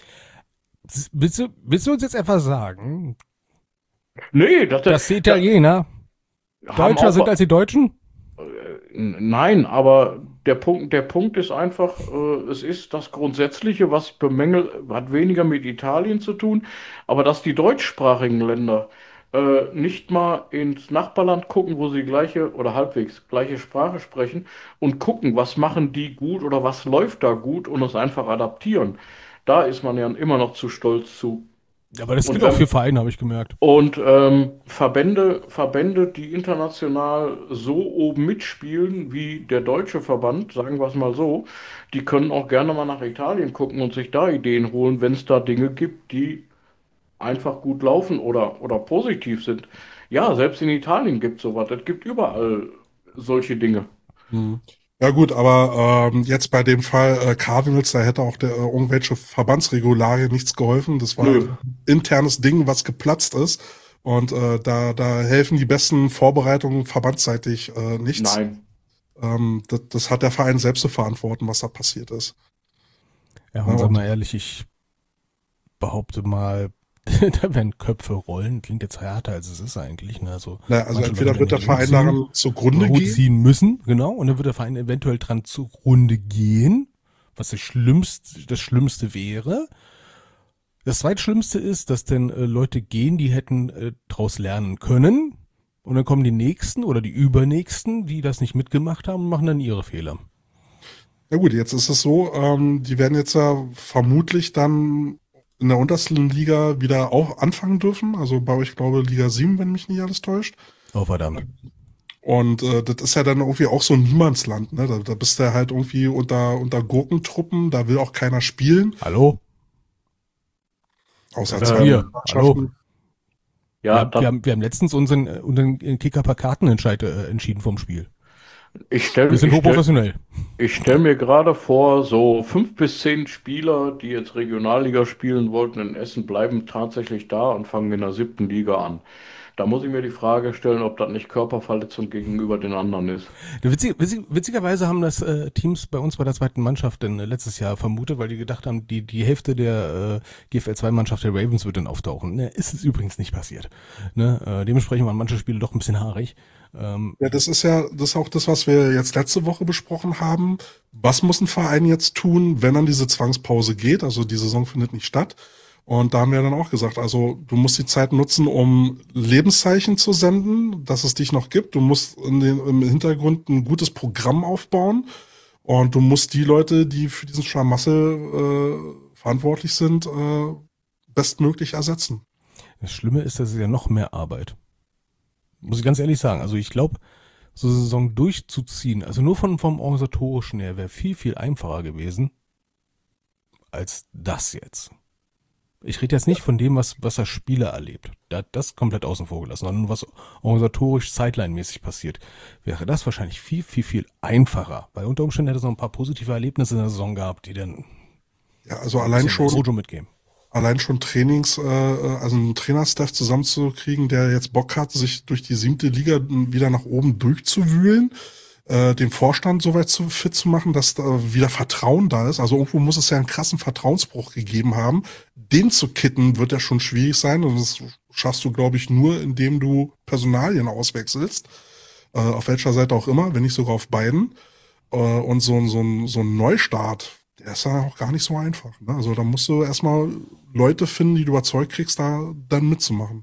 Willst du uns jetzt einfach sagen, Nee, dass die das Italiener haben Deutscher auch, sind als die Deutschen? nein, aber der Punkt ist einfach, es ist das Grundsätzliche, was ich bemängel, hat weniger mit Italien zu tun, aber dass die deutschsprachigen Länder nicht mal ins Nachbarland gucken, wo sie gleiche oder halbwegs gleiche Sprache sprechen und gucken, was machen die gut oder was läuft da gut und es einfach adaptieren. Da ist man ja immer noch zu stolz zu. Aber das Und gilt auch wenn, für Vereine, habe ich gemerkt. und Verbände, die international so oben mitspielen wie der deutsche Verband, sagen wir es mal so, die können auch gerne mal nach Italien gucken und sich da Ideen holen, wenn es da Dinge gibt, die einfach gut laufen oder positiv sind. Ja, selbst in Italien gibt es sowas. Es gibt überall solche Dinge. Mhm. Ja gut, aber jetzt bei dem Fall Cardinals, da hätte auch irgendwelche Verbandsregularien nichts geholfen. Das war Nö. einfach ein internes Ding, was geplatzt ist. Und da helfen die besten Vorbereitungen verbandsseitig nichts. Nein. Das hat der Verein selbst zu verantworten, was da passiert ist. Ja, Ja, und sag und mal ehrlich, ich behaupte mal, da werden Köpfe rollen. Klingt jetzt härter, als es ist eigentlich. Ne? Also, also manche entweder Leute wird der werden Verein den Hut daran zugrunde Hut gehen. ziehen müssen, genau, und dann wird der Verein eventuell dran zugrunde gehen, was das Schlimmste wäre. Das Zweitschlimmste ist, dass dann Leute gehen, die hätten draus lernen können, und dann kommen die Nächsten oder die Übernächsten, die das nicht mitgemacht haben und machen dann ihre Fehler. Ja gut, jetzt ist es so, die werden jetzt ja vermutlich dann in der untersten Liga wieder auch anfangen dürfen. Also bei euch, glaube ich, Liga 7, wenn mich nicht alles täuscht. Oh, verdammt. Und das ist ja dann irgendwie auch so ein Niemandsland, ne? Da bist du halt irgendwie unter Gurkentruppen, da will auch keiner spielen, Hallo? außer Das zwei sind wir. Mannschaften. Ja, Wir haben letztens unseren Kicker per Kartenentscheid entschieden vom Spiel. ich stelle Wir sind ich stell, hochprofessionell. ich stell mir gerade vor, so 5 bis 10 Spieler, die jetzt Regionalliga spielen wollten in Essen, bleiben tatsächlich da und fangen in der 7. Liga an. Da muss ich mir die Frage stellen, ob das nicht Körperverletzung gegenüber den anderen ist. Witzigerweise haben das Teams bei uns bei der zweiten Mannschaft denn letztes Jahr vermutet, weil die gedacht haben, die Hälfte der GFL-2-Mannschaft der Ravens wird dann auftauchen. Ne, ist es übrigens nicht passiert. Ne, dementsprechend waren manche Spiele doch ein bisschen haarig. Ja, das ist auch das, was wir jetzt letzte Woche besprochen haben. Was muss ein Verein jetzt tun, wenn dann diese Zwangspause geht? Also die Saison findet nicht statt. Und da haben wir dann auch gesagt, also du musst die Zeit nutzen, um Lebenszeichen zu senden, dass es dich noch gibt. Du musst im Hintergrund ein gutes Programm aufbauen. Und du musst die Leute, die für diesen Schlamassel verantwortlich sind, bestmöglich ersetzen. Das Schlimme ist, dass es ja noch mehr Arbeit. Muss ich ganz ehrlich sagen. Also ich glaube, so eine Saison durchzuziehen, also nur vom Organisatorischen her, wäre viel, viel einfacher gewesen als das jetzt. Ich rede jetzt nicht von dem, was der Spieler erlebt. Der hat das komplett außen vor gelassen, sondern was organisatorisch Sideline-mäßig passiert. Wäre das wahrscheinlich viel, viel, viel einfacher. Weil unter Umständen hätte es noch ein paar positive Erlebnisse in der Saison gehabt, die dann Ja, also ein bisschen Mojo mitgeben. allein schon also einen Trainerstaff zusammenzukriegen, der jetzt Bock hat, sich durch die 7. Liga wieder nach oben durchzuwühlen, den Vorstand soweit fit zu machen, dass da wieder Vertrauen da ist. Also irgendwo muss es ja einen krassen Vertrauensbruch gegeben haben. Den zu kitten wird ja schon schwierig sein. Und das schaffst du, glaube ich, nur, indem du Personalien auswechselst. Auf welcher Seite auch immer, wenn nicht sogar auf beiden. Und so ein Neustart, der ist ja auch gar nicht so einfach. Ne? Also da musst du erstmal Leute finden, die du überzeugt kriegst, da dann mitzumachen.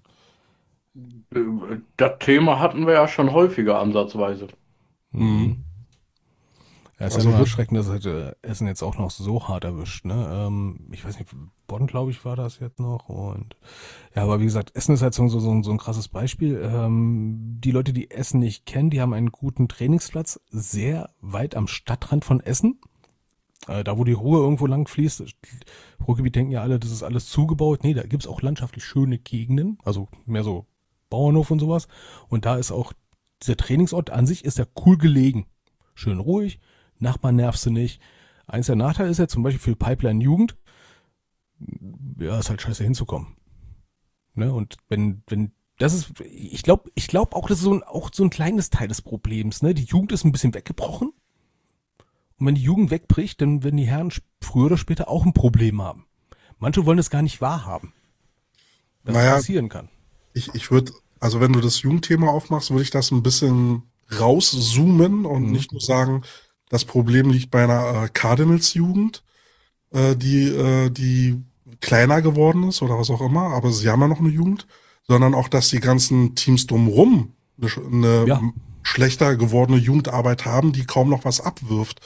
Das Thema hatten wir ja schon häufiger ansatzweise. Mhm. Ja, es ist Also ja nur wird- erschreckend, dass Essen jetzt auch noch so hart erwischt. Ne? Ich weiß nicht, Bonn, glaube ich, war das jetzt noch. Und ja, aber wie gesagt, Essen ist halt so ein krasses Beispiel. Die Leute, die Essen nicht kennen, die haben einen guten Trainingsplatz, sehr weit am Stadtrand von Essen. Da, wo die Ruhr irgendwo lang fließt. Ruhrgebiet denken ja alle, das ist alles zugebaut. Nee, da gibt's auch landschaftlich schöne Gegenden, also mehr so Bauernhof und sowas. Und da ist auch dieser Trainingsort an sich ist ja cool gelegen. Schön ruhig, Nachbarn nervst du nicht. Eins der Nachteile ist ja zum Beispiel für Pipeline Jugend, ja, ist halt scheiße hinzukommen. Ne? Und wenn das ist, ich glaube auch, das ist auch so ein kleines Teil des Problems. Ne? Die Jugend ist ein bisschen weggebrochen. Und wenn die Jugend wegbricht, dann werden die Herren früher oder später auch ein Problem haben. Manche wollen es gar nicht wahrhaben, dass das passieren kann. Ich würde, also wenn du das Jugendthema aufmachst, würde ich das ein bisschen rauszoomen und nicht nur sagen, das Problem liegt bei einer Cardinals-Jugend, die kleiner geworden ist oder was auch immer, aber sie haben ja noch eine Jugend, sondern auch, dass die ganzen Teams drumherum eine schlechter gewordene Jugendarbeit haben, die kaum noch was abwirft.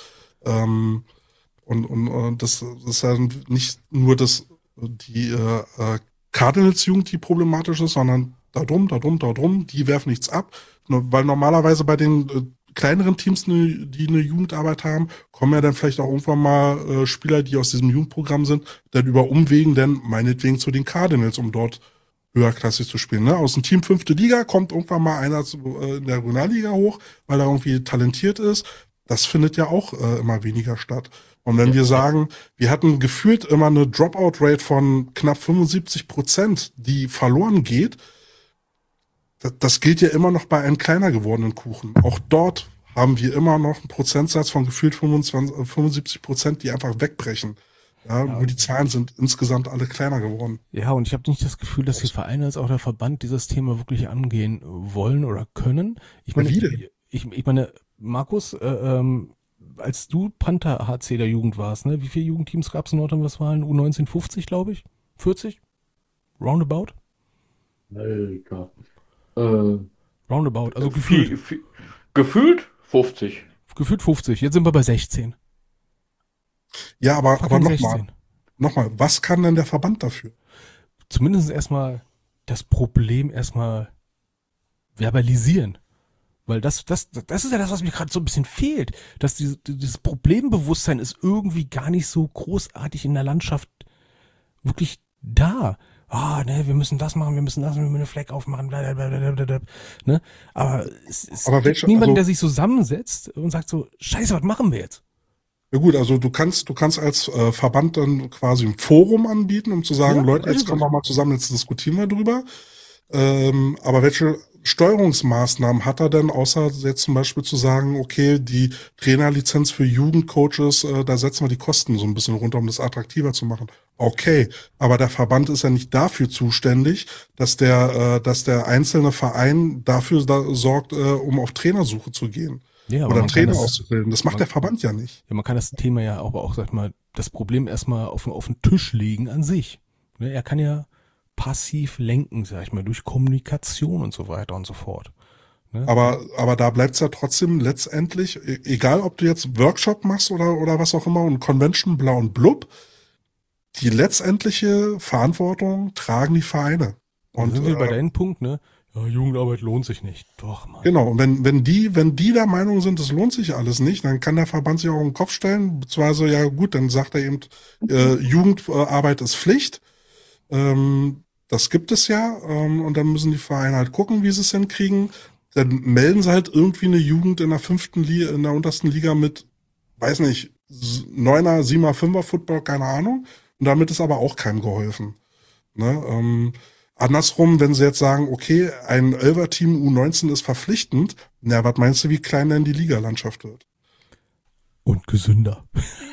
Und das ist ja nicht nur die Cardinals-Jugend, die problematisch ist, sondern darum, die werfen nichts ab. Weil normalerweise bei den kleineren Teams, die eine Jugendarbeit haben, kommen ja dann vielleicht auch irgendwann mal Spieler, die aus diesem Jugendprogramm sind, dann über Umwegen dann meinetwegen zu den Cardinals, um dort höherklassig zu spielen. Ne? Aus dem Team 5. Liga kommt irgendwann mal einer in der Regionalliga hoch, weil er irgendwie talentiert ist. Das findet ja auch immer weniger statt. Und wenn wir sagen, wir hatten gefühlt immer eine Dropout-Rate von knapp 75%, die verloren geht, das gilt ja immer noch bei einem kleiner gewordenen Kuchen. Auch dort haben wir immer noch einen Prozentsatz von gefühlt 75%, die einfach wegbrechen. Ja, nur die Zahlen sind insgesamt alle kleiner geworden. Ja, und ich habe nicht das Gefühl, dass die Vereine als auch der Verband dieses Thema wirklich angehen wollen oder können. Ich meine, Markus, als du Panther HC der Jugend warst, ne, wie viele Jugendteams gab es in Nordrhein-Westfalen? U19 50, glaube ich? 40? Roundabout? Alter. Roundabout, also gefühlt. Gefühlt 50. Gefühlt 50, jetzt sind wir bei 16. Ja, aber nochmal, was kann denn der Verband dafür? Zumindest erstmal das Problem erstmal verbalisieren. Weil das ist ja das, was mir gerade so ein bisschen fehlt. Dass dieses Problembewusstsein ist irgendwie gar nicht so großartig in der Landschaft wirklich da. Ne, wir müssen das machen, wir müssen eine Fleck aufmachen, blablabla, ne? Aber es gibt niemanden, der sich zusammensetzt und sagt so, scheiße, was machen wir jetzt? Ja gut, also du kannst als Verband dann quasi ein Forum anbieten, um zu sagen, Leute, jetzt kommen wir mal zusammen, jetzt diskutieren wir drüber. Aber welche Steuerungsmaßnahmen hat er denn, außer jetzt zum Beispiel zu sagen, okay, die Trainerlizenz für Jugendcoaches, da setzen wir die Kosten so ein bisschen runter, um das attraktiver zu machen. Okay, aber der Verband ist ja nicht dafür zuständig, dass der einzelne Verein dafür sorgt, um auf Trainersuche zu gehen. Ja, oder Trainer auszubilden. Das macht der Verband ja nicht. Ja, man kann das Thema ja aber auch, sag ich mal, das Problem erstmal auf den Tisch legen an sich. Er kann ja passiv lenken, sag ich mal, durch Kommunikation und so weiter und so fort. Ne? Aber da bleibt's ja trotzdem letztendlich, egal ob du jetzt Workshop machst oder was auch immer und Convention bla und blub, die letztendliche Verantwortung tragen die Vereine. Und sind wir bei deinem Punkt, ne? Ja, Jugendarbeit lohnt sich nicht. Doch, Mann. Genau, und wenn die der Meinung sind, es lohnt sich alles nicht, dann kann der Verband sich auch im Kopf stellen, beziehungsweise, ja gut, dann sagt er eben, Jugendarbeit ist Pflicht. Das gibt es ja, und dann müssen die Vereine halt gucken, wie sie es hinkriegen. Dann melden sie halt irgendwie eine Jugend in der 5. Liga, in der untersten Liga mit, weiß nicht, 9er, 7er, 5er Football, keine Ahnung. Und damit ist aber auch keinem geholfen. Ne? Andersrum, wenn sie jetzt sagen, okay, ein 11er-Team U19 ist verpflichtend, na, was meinst du, wie klein denn die Ligalandschaft wird? Und gesünder.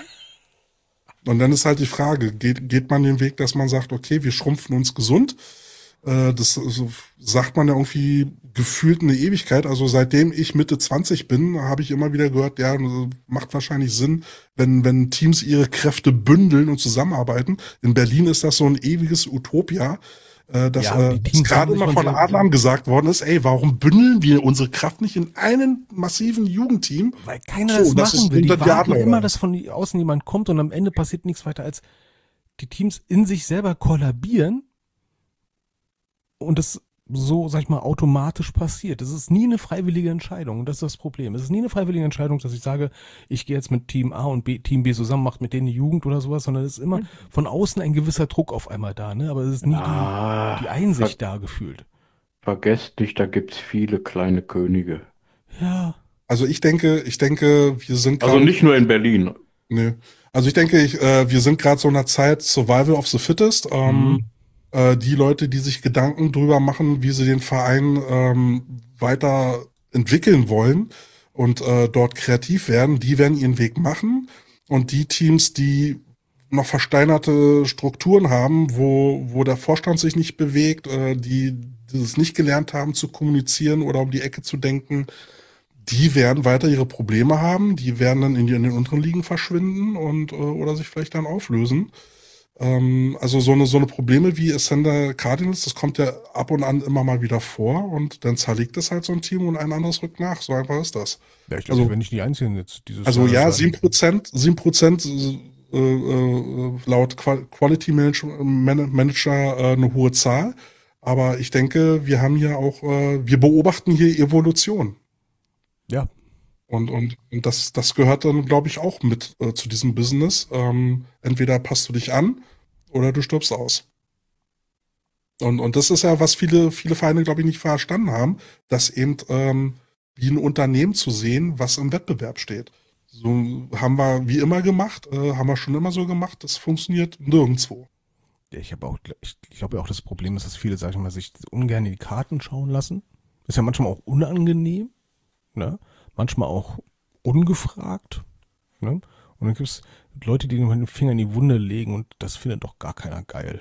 Und dann ist halt die Frage, geht man den Weg, dass man sagt, okay, wir schrumpfen uns gesund? Das sagt man ja irgendwie gefühlt eine Ewigkeit. Also seitdem ich Mitte 20 bin, habe ich immer wieder gehört, ja, macht wahrscheinlich Sinn, wenn Teams ihre Kräfte bündeln und zusammenarbeiten. In Berlin ist das so ein ewiges Utopia. Dass gerade immer von Adlern gesagt worden ist, ey, warum bündeln wir unsere Kraft nicht in einen massiven Jugendteam? Weil keiner das machen will. Die warten immer, dass von außen jemand kommt und am Ende passiert nichts weiter, als die Teams in sich selber kollabieren und das so, sag ich mal, automatisch passiert. Das ist nie eine freiwillige Entscheidung. Und das ist das Problem. Es ist nie eine freiwillige Entscheidung, dass ich sage, ich gehe jetzt mit Team A und Team B zusammen, macht mit denen die Jugend oder sowas, sondern es ist immer von außen ein gewisser Druck auf einmal da, ne? Aber es ist nie die Einsicht da gefühlt. Vergesst nicht, da gibt's viele kleine Ja. Also ich denke, wir sind also nicht nur in Berlin. Nö. Also ich denke, wir sind gerade so in einer Zeit Survival of the Fittest. Die Leute, die sich Gedanken drüber machen, wie sie den Verein weiter entwickeln wollen und dort kreativ werden, die werden ihren Weg machen. Und die Teams, die noch versteinerte Strukturen haben, wo der Vorstand sich nicht bewegt, die es nicht gelernt haben zu kommunizieren oder um die Ecke zu denken, die werden weiter ihre Probleme haben, die werden dann in den unteren Ligen verschwinden und oder sich vielleicht dann auflösen. Also so eine Probleme wie Ascender Cardinals, das kommt ja ab und an immer mal wieder vor und dann zerlegt es halt so ein Team und ein anderes rückt nach. So einfach ist das. Ja, ich glaube, wir werden nicht die Einzigen jetzt dieses Also Jahr ja, sein. 7% laut Quality Manager eine hohe Zahl. Aber ich denke, wir haben hier auch, wir beobachten hier Evolution. Ja. Und das gehört dann, glaube ich, auch mit zu diesem Business. Entweder passt du dich an oder du stirbst aus. Und das ist ja, was viele Vereine, glaube ich, nicht verstanden haben, das eben wie ein Unternehmen zu sehen, was im Wettbewerb steht. So haben wir wie immer gemacht, haben wir schon immer so gemacht, das funktioniert nirgendwo. Ja, ich glaube ja auch, das Problem ist, dass viele, sag ich mal, sich ungern in die Karten schauen lassen. Ist ja manchmal auch unangenehm, ne? Manchmal auch ungefragt, ne? Und dann gibt es Leute, die den Finger in die Wunde legen und das findet doch gar keiner geil.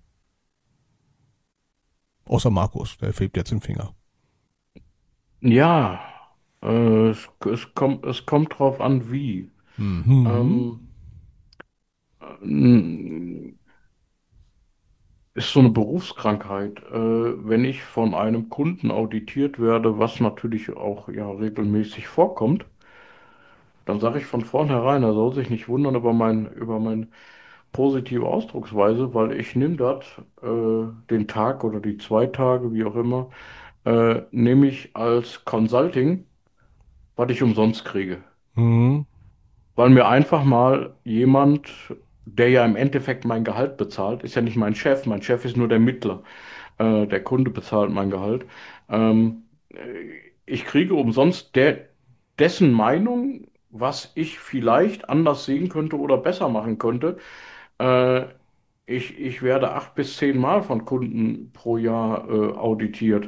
Außer Markus, der hebt jetzt den Finger. Ja, es kommt drauf an, wie. Ähm, Ist so eine Berufskrankheit. Wenn ich von einem Kunden auditiert werde, was natürlich auch ja regelmäßig vorkommt, dann sage ich von vornherein, er soll sich nicht wundern über meine positive Ausdrucksweise, weil ich nehme das, den Tag oder die 2 Tage, wie auch immer, nehme ich als Consulting, was ich umsonst kriege. Mhm. Weil mir einfach mal jemand, der ja im Endeffekt mein Gehalt bezahlt, ist ja nicht mein Chef ist nur der Mittler. Der Kunde bezahlt mein Gehalt. Ich kriege umsonst dessen Meinung, was ich vielleicht anders sehen könnte oder besser machen könnte. Äh, ich werde 8 bis 10 Mal von Kunden pro Jahr auditiert.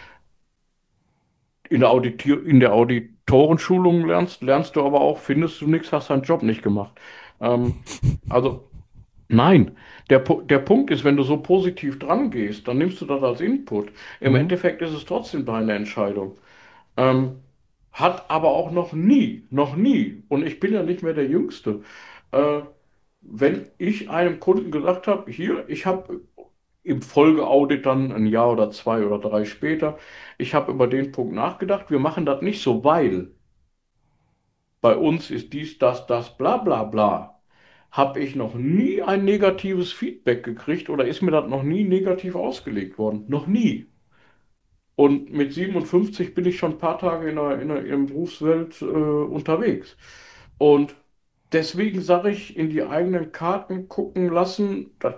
In der Auditorenschulung lernst du aber auch, findest du nichts, hast deinen Job nicht gemacht. Also nein, der Punkt ist, wenn du so positiv dran gehst, dann nimmst du das als Input. Im Endeffekt ist es trotzdem deine Entscheidung. Ähm, Hat aber auch noch nie, und ich bin ja nicht mehr der Jüngste, äh, wenn ich einem Kunden gesagt habe, hier, ich habe im Folgeaudit dann ein Jahr oder 2 oder 3 später, ich habe über den Punkt nachgedacht, wir machen das nicht so, weil bei uns ist dies, das, bla bla bla. Habe ich noch nie ein negatives Feedback gekriegt oder ist mir das noch nie negativ ausgelegt worden? Noch nie. Und mit 57 bin ich schon ein paar Tage in der Berufswelt unterwegs. Und deswegen sage ich, in die eigenen Karten gucken lassen, das,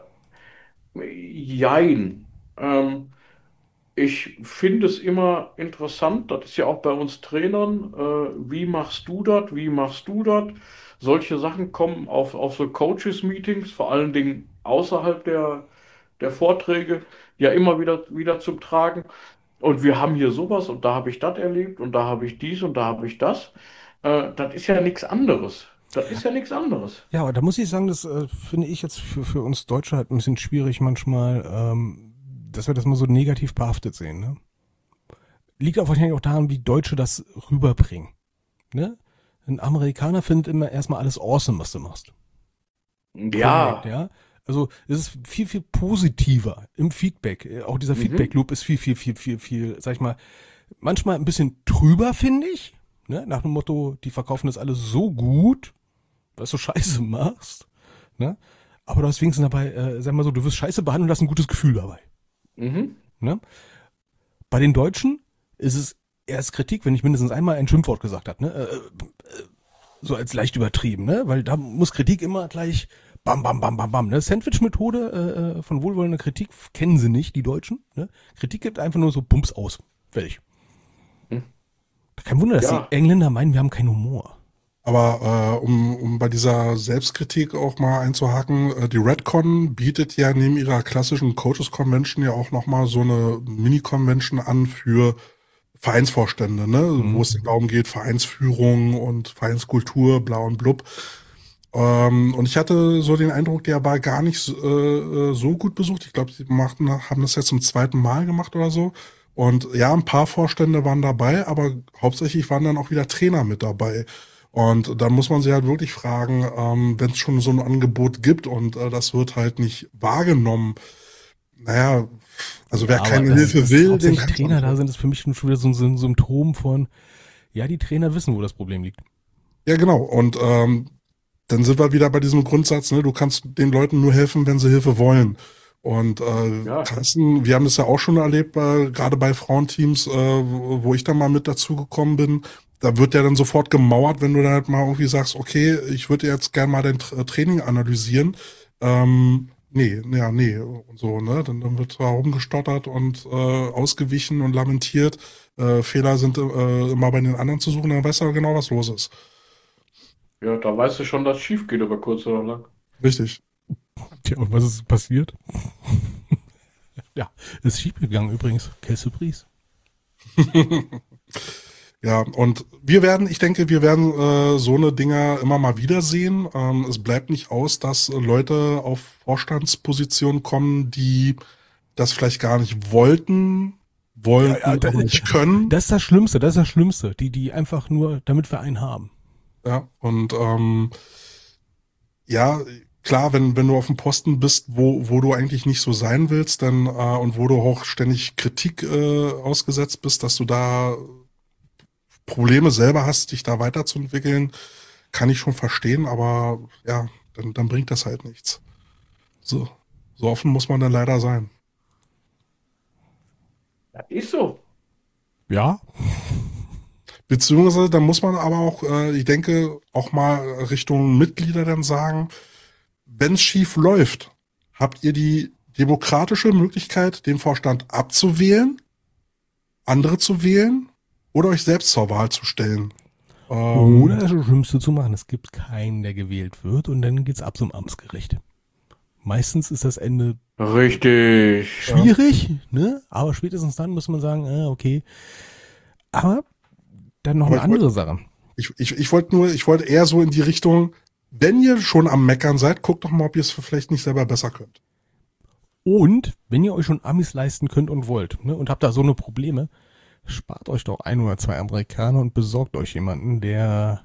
jein. Ich finde es immer interessant, das ist ja auch bei uns Trainern, wie machst du das, wie machst du das? Solche Sachen kommen auf so Coaches-Meetings, vor allen Dingen außerhalb der Vorträge, ja immer wieder zum Tragen. Und wir haben hier sowas und da habe ich das erlebt und da habe ich dies und da habe ich das. Das ist ja nichts anderes. Das ist ja nichts anderes. Ja, aber da muss ich sagen, das finde ich jetzt für uns Deutsche halt ein bisschen schwierig manchmal, dass wir das mal so negativ behaftet sehen. Ne? Liegt auch wahrscheinlich auch daran, wie Deutsche das rüberbringen. Ne? Ein Amerikaner findet immer erstmal alles awesome, was du machst. Ja, Korrekt, ja. Also es ist viel, viel positiver im Feedback. Auch dieser Feedback-Loop ist viel, sag ich mal, manchmal ein bisschen trüber, finde ich. Ne? Nach dem Motto, die verkaufen das alles so gut, was du Scheiße machst. Ne? Aber du hast wenigstens dabei, sag mal so, du wirst Scheiße behandelt und hast ein gutes Gefühl dabei. Ne? Bei den Deutschen ist es erst Kritik, wenn ich mindestens einmal ein Schimpfwort gesagt habe. Ne? So als leicht übertrieben, ne? Weil da muss Kritik immer gleich bam, bam, bam, bam, bam. Ne? Sandwich-Methode von wohlwollender Kritik kennen sie nicht, die Deutschen. Ne? Kritik gibt einfach nur so Bums aus. Fertig. Kein Wunder, dass Ja. die Engländer meinen, wir haben keinen Humor. Aber um bei dieser Selbstkritik auch mal einzuhaken, die Redcon bietet ja neben ihrer klassischen Coaches Convention ja auch nochmal so eine Mini-Convention an für Vereinsvorstände, ne? Wo es darum geht, Vereinsführung und Vereinskultur, bla und blub. Und ich hatte so den Eindruck, der war gar nicht so gut besucht. Ich glaube, haben das jetzt zum zweiten Mal gemacht oder so. Und ja, ein paar Vorstände waren dabei, aber hauptsächlich waren dann auch wieder Trainer mit dabei. Und da muss man sich halt wirklich fragen, wenn es schon so ein Angebot gibt und das wird halt nicht wahrgenommen. Naja, also wer Aber keine Hilfe will, den hauptsächlich kann's Trainer auch da nicht. sind, ist für mich schon wieder so ein Symptom von, ja, die Trainer wissen, wo das Problem liegt. Ja, genau. Und dann sind wir wieder bei diesem Grundsatz, ne, du kannst den Leuten nur helfen, wenn sie Hilfe wollen. Und Ja. Carsten, wir haben das ja auch schon erlebt, gerade bei Frauenteams, wo ich dann mal mit dazu gekommen bin, da wird ja dann sofort gemauert, wenn du dann halt mal irgendwie sagst, okay, ich würde jetzt gerne mal dein Training analysieren. Nee, und so, ne? Dann wird da rumgestottert und ausgewichen und lamentiert. Fehler sind immer bei den anderen zu suchen, dann weißt du genau, was los ist. Ja, da weißt du schon, dass es schief geht, aber kurz oder lang. Richtig. Tja, und was ist passiert? Ja, ist schief gegangen übrigens. Quelle Surprise. Ja, und ich denke, wir werden so eine Dinger immer mal wieder sehen. Es bleibt nicht aus, dass Leute auf Vorstandspositionen kommen, die das vielleicht gar nicht wollten, aber nicht können. Das ist das Schlimmste, das ist das Schlimmste. Die einfach nur, damit wir einen haben. Ja, und ja, klar, wenn du auf dem Posten bist, wo du eigentlich nicht so sein willst, dann und wo du auch ständig Kritik ausgesetzt bist, dass du da Probleme selber hast, dich da weiterzuentwickeln, kann ich schon verstehen, aber ja, dann bringt das halt nichts. So offen muss man dann leider sein. Das ist so. Ja, Beziehungsweise, da muss man aber auch, ich denke, auch mal Richtung Mitglieder dann sagen, wenn es schief läuft, habt ihr die demokratische Möglichkeit, den Vorstand abzuwählen, andere zu wählen oder euch selbst zur Wahl zu stellen. oder das Schlimmste zu machen. Es gibt keinen, der gewählt wird und dann geht's ab zum Amtsgericht. Meistens ist das Ende Richtig. schwierig, ne? Aber spätestens dann muss man sagen, okay. Aber dann noch Aber eine andere Sache. Ich wollte eher so in die Richtung, wenn ihr schon am Meckern seid, guckt doch mal, ob ihr es vielleicht nicht selber besser könnt. Und wenn ihr euch schon Amis leisten könnt und wollt, ne, und habt da so eine Probleme, spart euch doch ein oder zwei Amerikaner und besorgt euch jemanden, der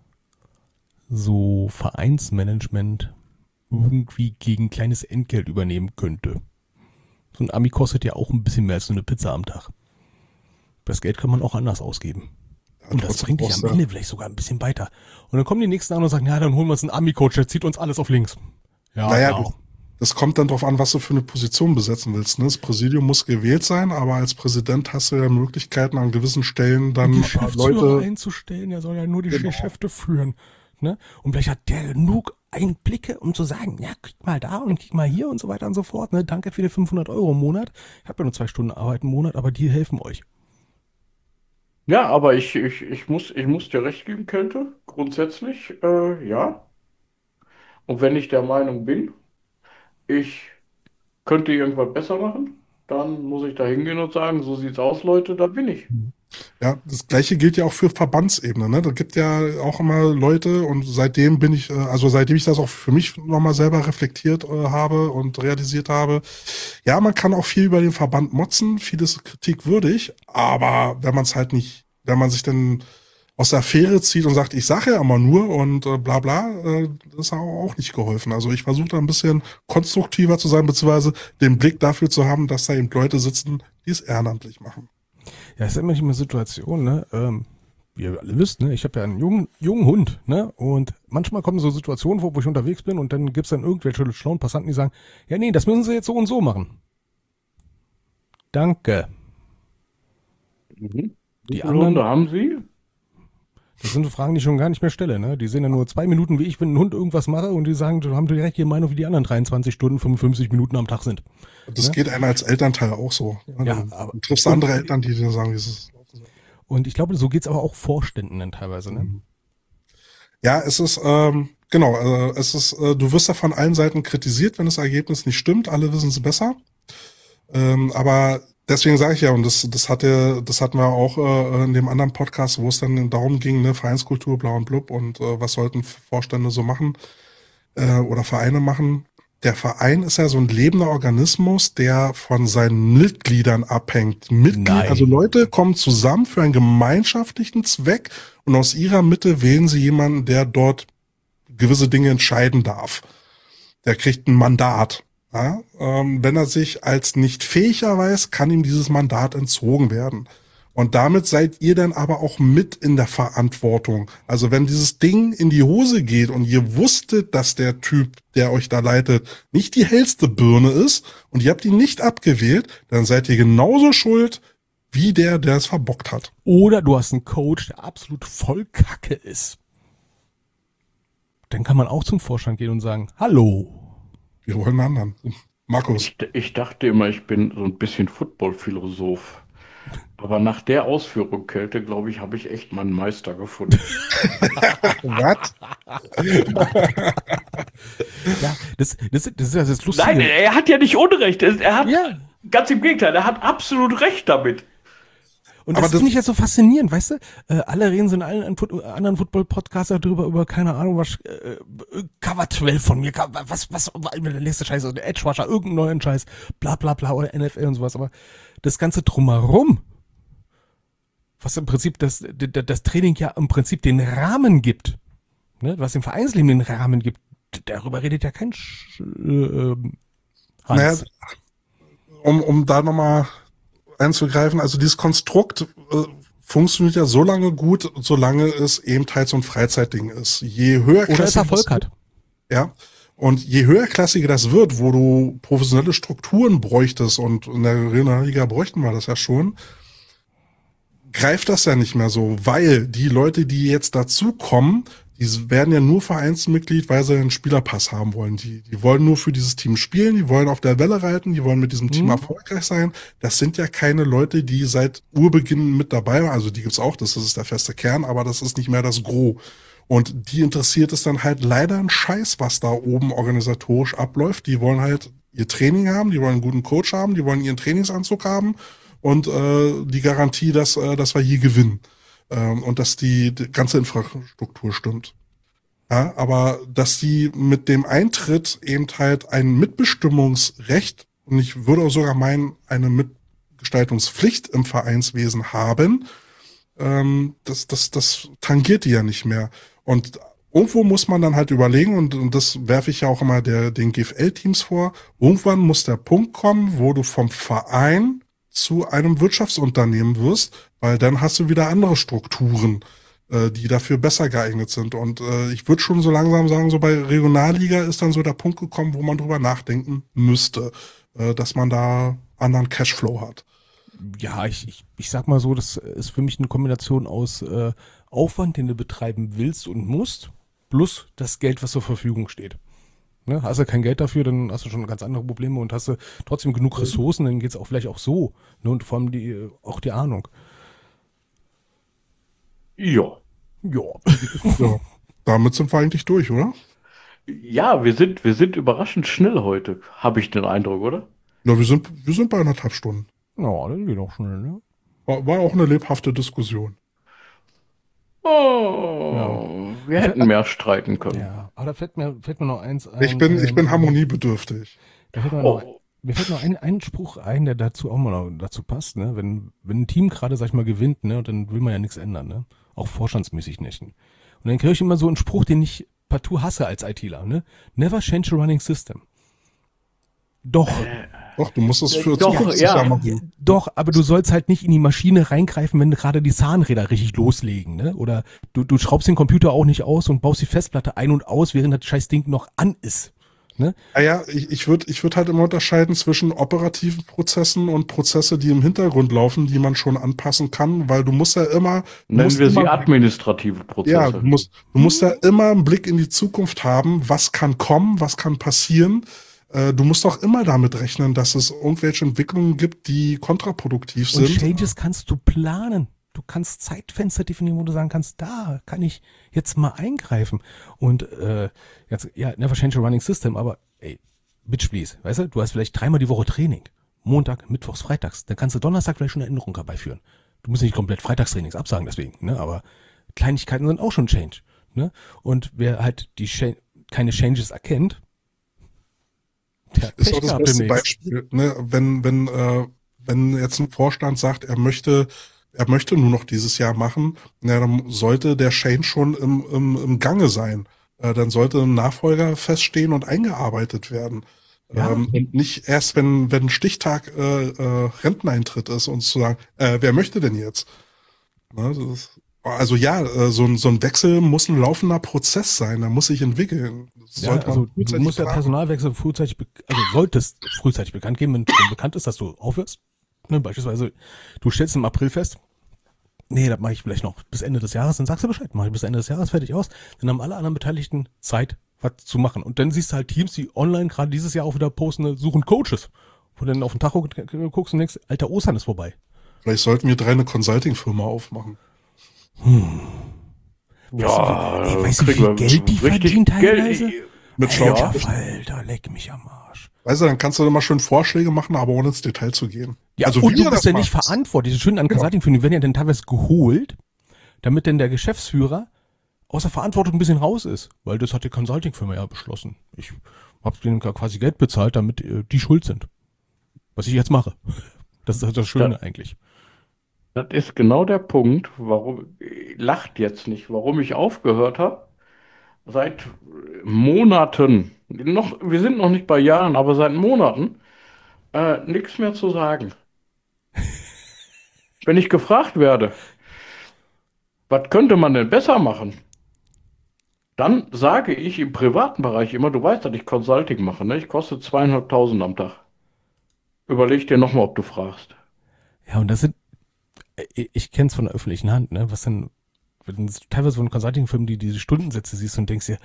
so Vereinsmanagement irgendwie gegen kleines Entgelt übernehmen könnte. So ein Ami kostet ja auch ein bisschen mehr als so eine Pizza am Tag. Das Geld kann man auch anders ausgeben. Ja, Und das trotzdem bringt dich brauchst am du- Ende vielleicht sogar ein bisschen weiter. Und dann kommen die nächsten an und sagen, ja, dann holen wir uns einen Ami-Coach, der zieht uns alles auf links. Ja, Naja, genau. das kommt dann drauf an, was du für eine Position besetzen willst. Ne? Das Präsidium muss gewählt sein, aber als Präsident hast du ja Möglichkeiten, an gewissen Stellen dann Geschäftsführer Leute. einzustellen, der soll ja nur die Genau. Geschäfte führen. Ne? Und vielleicht hat der genug Einblicke, um zu sagen, ja, krieg mal da und krieg mal hier und so weiter und so fort. Ne? Danke für die 500 Euro im Monat. Ich habe ja nur 2 Stunden Arbeit im Monat, aber die helfen euch. Ja, aber ich muss dir recht geben, Kälte. Grundsätzlich, ja. Und wenn ich der Meinung bin, ich könnte irgendwas besser machen, dann muss ich da hingehen und sagen, so sieht's aus, Leute, da bin ich. Ja, das Gleiche gilt ja auch für Verbandsebene. Ne? Da gibt ja auch immer Leute und seitdem seitdem ich das auch für mich nochmal selber reflektiert habe und realisiert habe, ja, man kann auch viel über den Verband motzen, vieles ist kritikwürdig, aber wenn man sich dann aus der Affäre zieht und sagt, ich sage ja immer nur und bla bla, das ist auch nicht geholfen. Also ich versuche da ein bisschen konstruktiver zu sein, beziehungsweise den Blick dafür zu haben, dass da eben Leute sitzen, die es ehrenamtlich machen. Ja, es ist immer eine Situation, ne? Wie ihr alle wisst, ne? Ich habe ja einen jungen Hund, ne? Und manchmal kommen so Situationen, wo ich unterwegs bin und dann gibt's dann irgendwelche schlauen Passanten, die sagen, ja, nee, das müssen sie jetzt so und so machen. Danke. Mhm. Die Wie viele anderen- Hunde haben Sie? Das sind so Fragen, die ich schon gar nicht mehr stelle, ne? Die sehen ja nur 2 Minuten, wie ich, wenn ein Hund irgendwas mache und die sagen, haben direkt die Meinung, wie die anderen 23 Stunden, 55 Minuten am Tag sind. Das geht einem als Elternteil auch so. Ja, Dann aber- triffst du andere Eltern, die dir sagen, wie es ist. Und ich glaube, so geht's aber auch Vorständen dann teilweise, ne? Ja, es ist, genau, du wirst ja von allen Seiten kritisiert, wenn das Ergebnis nicht stimmt. Alle wissen es besser. Aber deswegen sage ich ja, und das hatten wir auch in dem anderen Podcast, wo es dann darum ging, ne, Vereinskultur, blau und blub und was sollten Vorstände so machen oder Vereine machen. Der Verein ist ja so ein lebender Organismus, der von seinen Mitgliedern abhängt. Nein. Also Leute kommen zusammen für einen gemeinschaftlichen Zweck und aus ihrer Mitte wählen sie jemanden, der dort gewisse Dinge entscheiden darf. Der kriegt ein Mandat. Ja? Wenn er sich als nicht fähig erweist, kann ihm dieses Mandat entzogen werden. Und damit seid ihr dann aber auch mit in der Verantwortung. Also wenn dieses Ding in die Hose geht und ihr wusstet, dass der Typ, der euch da leitet, nicht die hellste Birne ist und ihr habt ihn nicht abgewählt, dann seid ihr genauso schuld wie der es verbockt hat. Oder du hast einen Coach, der absolut voll Kacke ist. Dann kann man auch zum Vorstand gehen und sagen, hallo. Wir wollen einen anderen. Markus. Ich dachte immer, ich bin so ein bisschen Football-Philosoph. Aber nach der Ausführung, Kälte, glaube ich, habe ich echt meinen Meister gefunden. Was? Ja, das ist das Lustige. Nein, er hat ja nicht Unrecht. Er hat, Ja. ganz im Gegenteil, er hat absolut recht damit. Und Aber das finde ich ja so faszinierend, weißt du? Alle reden so in allen anderen Football-Podcasts darüber, über keine Ahnung, was, Cover 12 von mir, was, der nächste Scheiß, der Edge Rusher, irgendeinen neuen Scheiß, bla bla bla, oder NFL und sowas, aber das Ganze drumherum, was im Prinzip das Training ja im Prinzip den Rahmen gibt, ne? Was dem Vereinsleben den Rahmen gibt, darüber redet ja kein Hans. Naja, um da nochmal einzugreifen, also dieses Konstrukt funktioniert ja so lange gut, solange es eben Teils- und Freizeitding ist. Je höher Oder es Erfolg hat. Ja. Und je höherklassiger das wird, wo du professionelle Strukturen bräuchtest, und in der Regionalliga bräuchten wir das ja schon, greift das ja nicht mehr so, weil die Leute, die jetzt dazukommen, die werden ja nur Vereinsmitglied, weil sie einen Spielerpass haben wollen. Die wollen nur für dieses Team spielen, die wollen auf der Welle reiten, die wollen mit diesem Team erfolgreich sein. Das sind ja keine Leute, die seit Urbeginn mit dabei waren. Also die gibt's auch, das ist der feste Kern, aber das ist nicht mehr das Gros. Und die interessiert es dann halt leider ein Scheiß, was da oben organisatorisch abläuft. Die wollen halt ihr Training haben, die wollen einen guten Coach haben, die wollen ihren Trainingsanzug haben und die Garantie, dass wir hier gewinnen. Und dass die ganze Infrastruktur stimmt. Ja, aber dass die mit dem Eintritt eben halt ein Mitbestimmungsrecht, und ich würde auch sogar meinen, eine Mitgestaltungspflicht im Vereinswesen haben, das tangiert die ja nicht mehr. Und irgendwo muss man dann halt überlegen, und das werfe ich ja auch immer den GFL-Teams vor, irgendwann muss der Punkt kommen, wo du vom Verein zu einem Wirtschaftsunternehmen wirst, weil dann hast du wieder andere Strukturen, die dafür besser geeignet sind. Und ich würde schon so langsam sagen, so bei Regionalliga ist dann so der Punkt gekommen, wo man drüber nachdenken müsste, dass man da anderen Cashflow hat. Ja, ich sag mal so, das ist für mich eine Kombination aus Aufwand, den du betreiben willst und musst, plus das Geld, was zur Verfügung steht. Ne? Hast du kein Geld dafür, dann hast du schon ganz andere Probleme, und hast du trotzdem genug Ressourcen, dann geht's auch vielleicht auch so. Ne? Und vor allem auch die Ahnung. Ja. Ja. Ja, damit sind wir eigentlich durch, oder? Ja, wir sind überraschend schnell heute, habe ich den Eindruck, oder? Ja, wir sind bei 1,5 Stunden. Ja, das geht auch schnell, ne? War auch eine lebhafte Diskussion. Oh, wir hätten mehr streiten können. Ja, aber da fällt mir noch eins ein. Ich bin harmoniebedürftig. Da fällt mir mir fällt noch ein Spruch ein, der dazu auch mal dazu passt, ne? Wenn ein Team gerade, sag ich mal, gewinnt, ne, und dann will man ja nichts ändern, ne? Auch vorstandsmäßig nicht. Und dann kriege ich immer so einen Spruch, den ich partout hasse als ITler, ne? Never change a running system. Doch. Doch, du musst es für Doch, zukunftssicher ja. machen. Doch, aber du sollst halt nicht in die Maschine reingreifen, wenn gerade die Zahnräder richtig loslegen, ne? Oder du schraubst den Computer auch nicht aus und baust die Festplatte ein und aus, während das scheiß Ding noch an ist. Ne? Ja, ich würd halt immer unterscheiden zwischen operativen Prozessen und Prozesse, die im Hintergrund laufen, die man schon anpassen kann, weil du musst ja immer... Nennen wir sie administrative Prozesse. Ja, du musst ja immer einen Blick in die Zukunft haben, was kann kommen, was kann passieren. Du musst auch immer damit rechnen, dass es irgendwelche Entwicklungen gibt, die kontraproduktiv Und sind. Changes kannst du planen. Du kannst Zeitfenster definieren, wo du sagen kannst, da kann ich jetzt mal eingreifen. Und jetzt, ja, never change a running system, aber ey, bitch please, weißt du, du hast vielleicht 3-mal die Woche Training. Montag, Mittwochs, Freitags. Dann kannst du Donnerstag vielleicht schon eine Änderung herbeiführen. Du musst nicht komplett Freitagstrainings absagen deswegen, ne? Aber Kleinigkeiten sind auch schon Change. Ne? Und wer halt keine Changes erkennt, der hat Ist Pech auch das gehabt beste demnächst. Beispiel, ne? Wenn jetzt ein Vorstand sagt, er möchte nur noch dieses Jahr machen, na, dann sollte der Change schon im Gange sein. Dann sollte ein Nachfolger feststehen und eingearbeitet werden. Ja. Und nicht erst, wenn Stichtag Renteneintritt ist und zu sagen, wer möchte denn jetzt? Ne, das ist, also ja, so ein Wechsel muss ein laufender Prozess sein, der muss sich entwickeln. Das Ja, sollte man also du frühzeitig musst ja planen. Personalwechsel frühzeitig, also solltest frühzeitig bekannt geben, wenn schon bekannt ist, dass du aufhörst. Ne, beispielsweise, du stellst im April fest, nee, das mache ich vielleicht noch bis Ende des Jahres, dann sagst du Bescheid, mache ich bis Ende des Jahres fertig aus, dann haben alle anderen Beteiligten Zeit, was zu machen. Und dann siehst du halt Teams, die online gerade dieses Jahr auch wieder posten, suchen Coaches. Wo du dann auf den Tacho guckst und denkst, alter, Ostern ist vorbei. Vielleicht sollten wir 3 eine Consulting-Firma aufmachen. Ja, Weißt du, wie kriegen viel wir Geld die richtig verdienen teilweise? Geld. Mit Alter, Schlau. Falter, leck mich am Arsch. Weißt du, dann kannst du immer schön Vorschläge machen, aber ohne ins Detail zu gehen. Ja, also und wie du ihr bist das ja nicht macht. verantwortlich. Das Schöne an Consulting-Firmen, die werden ja dann teilweise geholt, damit denn der Geschäftsführer aus der Verantwortung ein bisschen raus ist. Weil das hat die Consulting-Firma ja beschlossen. Ich habe denen quasi Geld bezahlt, damit die schuld sind. Was ich jetzt mache. Das ist halt das Schöne eigentlich. Das ist genau der Punkt, warum, lacht jetzt nicht, warum ich aufgehört habe. Seit Monaten, wir sind noch nicht bei Jahren, aber seit Monaten, nichts mehr zu sagen. Wenn ich gefragt werde, was könnte man denn besser machen? Dann sage ich im privaten Bereich immer, du weißt, dass ich Consulting mache, ne? Ich koste 2.500 am Tag. Überleg dir nochmal, ob du fragst. Ja, und das sind, ich kenne es von der öffentlichen Hand, ne? Was denn, wenn du teilweise von Consulting-Firmen, die diese Stundensätze siehst und denkst dir,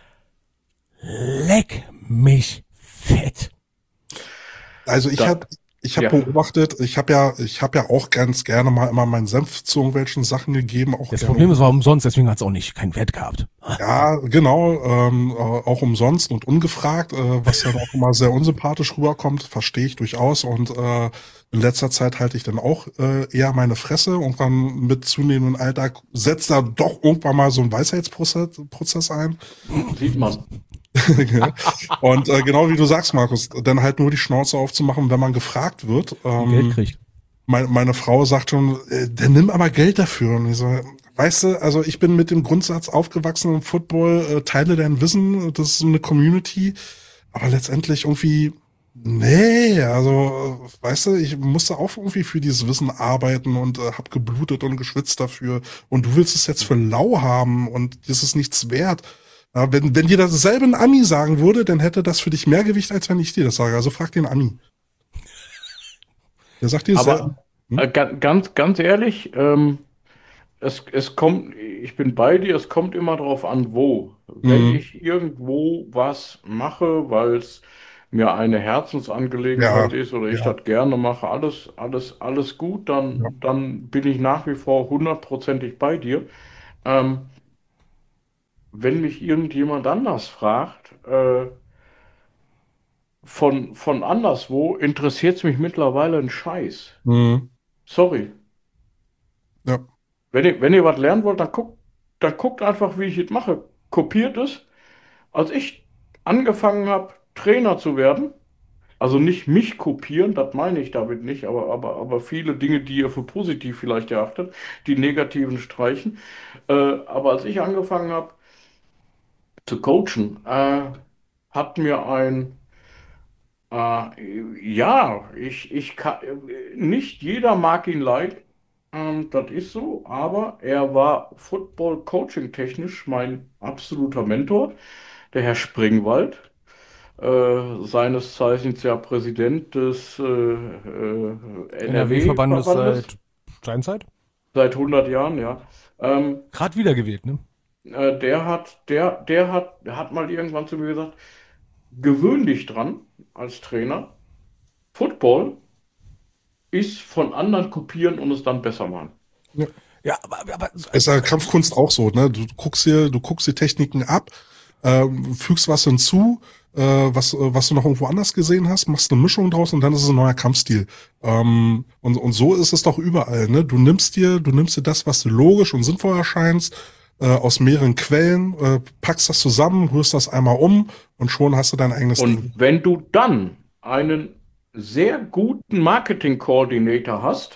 leck mich fett. Also ich Da- habe ja. beobachtet, ich habe ja auch ganz gerne mal immer meinen Senf zu irgendwelchen Sachen gegeben. Auch Das gerne, Problem ist, war umsonst, deswegen hat es auch nicht keinen Wert gehabt. ja, genau, auch umsonst und ungefragt, was ja auch immer sehr unsympathisch rüberkommt, verstehe ich durchaus. Und in letzter Zeit halte ich dann auch eher meine Fresse und dann mit zunehmendem Alter setzt da doch irgendwann mal so ein Weisheitsprozess ein. Sieht man. Und genau wie du sagst, Markus, dann halt nur die Schnauze aufzumachen, wenn man gefragt wird. Geld kriegt. Meine Frau sagt schon, der nimm aber Geld dafür. Und ich so, weißt du, also ich bin mit dem Grundsatz aufgewachsen im Football, teile dein Wissen, das ist eine Community. Aber letztendlich irgendwie, nee, also, weißt du, ich musste auch irgendwie für dieses Wissen arbeiten und hab geblutet und geschwitzt dafür. Und du willst es jetzt für lau haben und das ist nichts wert. Ja, wenn dir dasselbe ein Ami sagen würde, dann hätte das für dich mehr Gewicht, als wenn ich dir das sage. Also frag den Ami. Der sagt dir dasselbe. Aber ganz ehrlich, es kommt, ich bin bei dir, es kommt immer drauf an, wo. Wenn Mhm. ich irgendwo was mache, weil es mir eine Herzensangelegenheit Ja, ist oder ich ja. das gerne mache, alles gut, Ja. dann bin ich nach wie vor hundertprozentig bei dir. Ähm, wenn mich irgendjemand anders fragt, von anderswo, interessiert es mich mittlerweile ein Scheiß. Mhm. Sorry. Ja. Wenn ihr was lernen wollt, dann guckt einfach, wie ich es mache. Kopiert es. Als ich angefangen habe, Trainer zu werden, also nicht mich kopieren, das meine ich damit nicht, aber viele Dinge, die ihr für positiv vielleicht erachtet, die negativen streichen. Aber als ich angefangen habe zu coachen, hat mir ja, ich kann, nicht jeder mag ihn leiden, das ist so, aber er war Football-Coaching-technisch mein absoluter Mentor, der Herr Springwald, seines Zeichens ja Präsident des NRW-Verbandes NRW-Verbandes seit Steinzeit. seit 100 Jahren, ja. Gerade wiedergewählt, ne? Der hat mal irgendwann zu mir gesagt, gewöhn dich dran als Trainer. Football ist von anderen kopieren und es dann besser machen. Ja. Ja, aber Ist ja Kampfkunst auch so, ne? Du guckst die Techniken ab, fügst was hinzu, was du noch irgendwo anders gesehen hast, machst eine Mischung draus und dann ist es ein neuer Kampfstil. Und so ist es doch überall, ne? Du nimmst dir das, was dir logisch und sinnvoll erscheint, aus mehreren Quellen, packst das zusammen, rührst das einmal um und schon hast du dein eigenes Und Ding. wenn du dann einen sehr guten Marketing-Coordinator hast,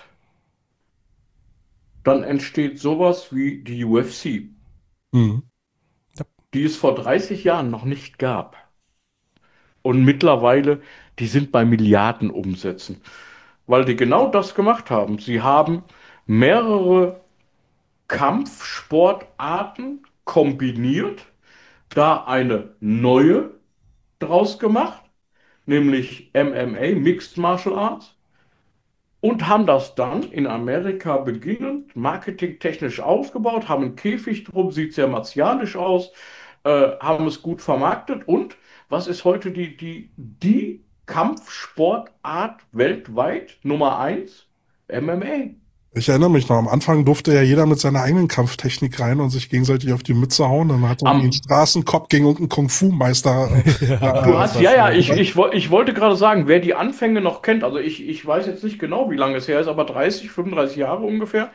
dann entsteht sowas wie die UFC, Mhm. die es vor 30 Jahren noch nicht gab. Und mittlerweile, die sind bei Milliardenumsätzen, weil die genau das gemacht haben. Sie haben mehrere Kampfsportarten kombiniert, da eine neue draus gemacht, nämlich MMA, Mixed Martial Arts, und haben das dann in Amerika beginnend marketingtechnisch aufgebaut, haben einen Käfig drum, sieht sehr martialisch aus, haben es gut vermarktet und was ist heute die Kampfsportart weltweit Nummer eins? MMA. Ich erinnere mich noch, am Anfang durfte ja jeder mit seiner eigenen Kampftechnik rein und sich gegenseitig auf die Mütze hauen. Dann hat irgendwie ein Am, Straßenkopf gegen irgendeinen Kung-Fu-Meister. Du das hast, war ja, ja, schön. ich wollte gerade sagen, wer die Anfänge noch kennt, also ich weiß jetzt nicht genau, wie lange es her ist, aber 30, 35 Jahre ungefähr,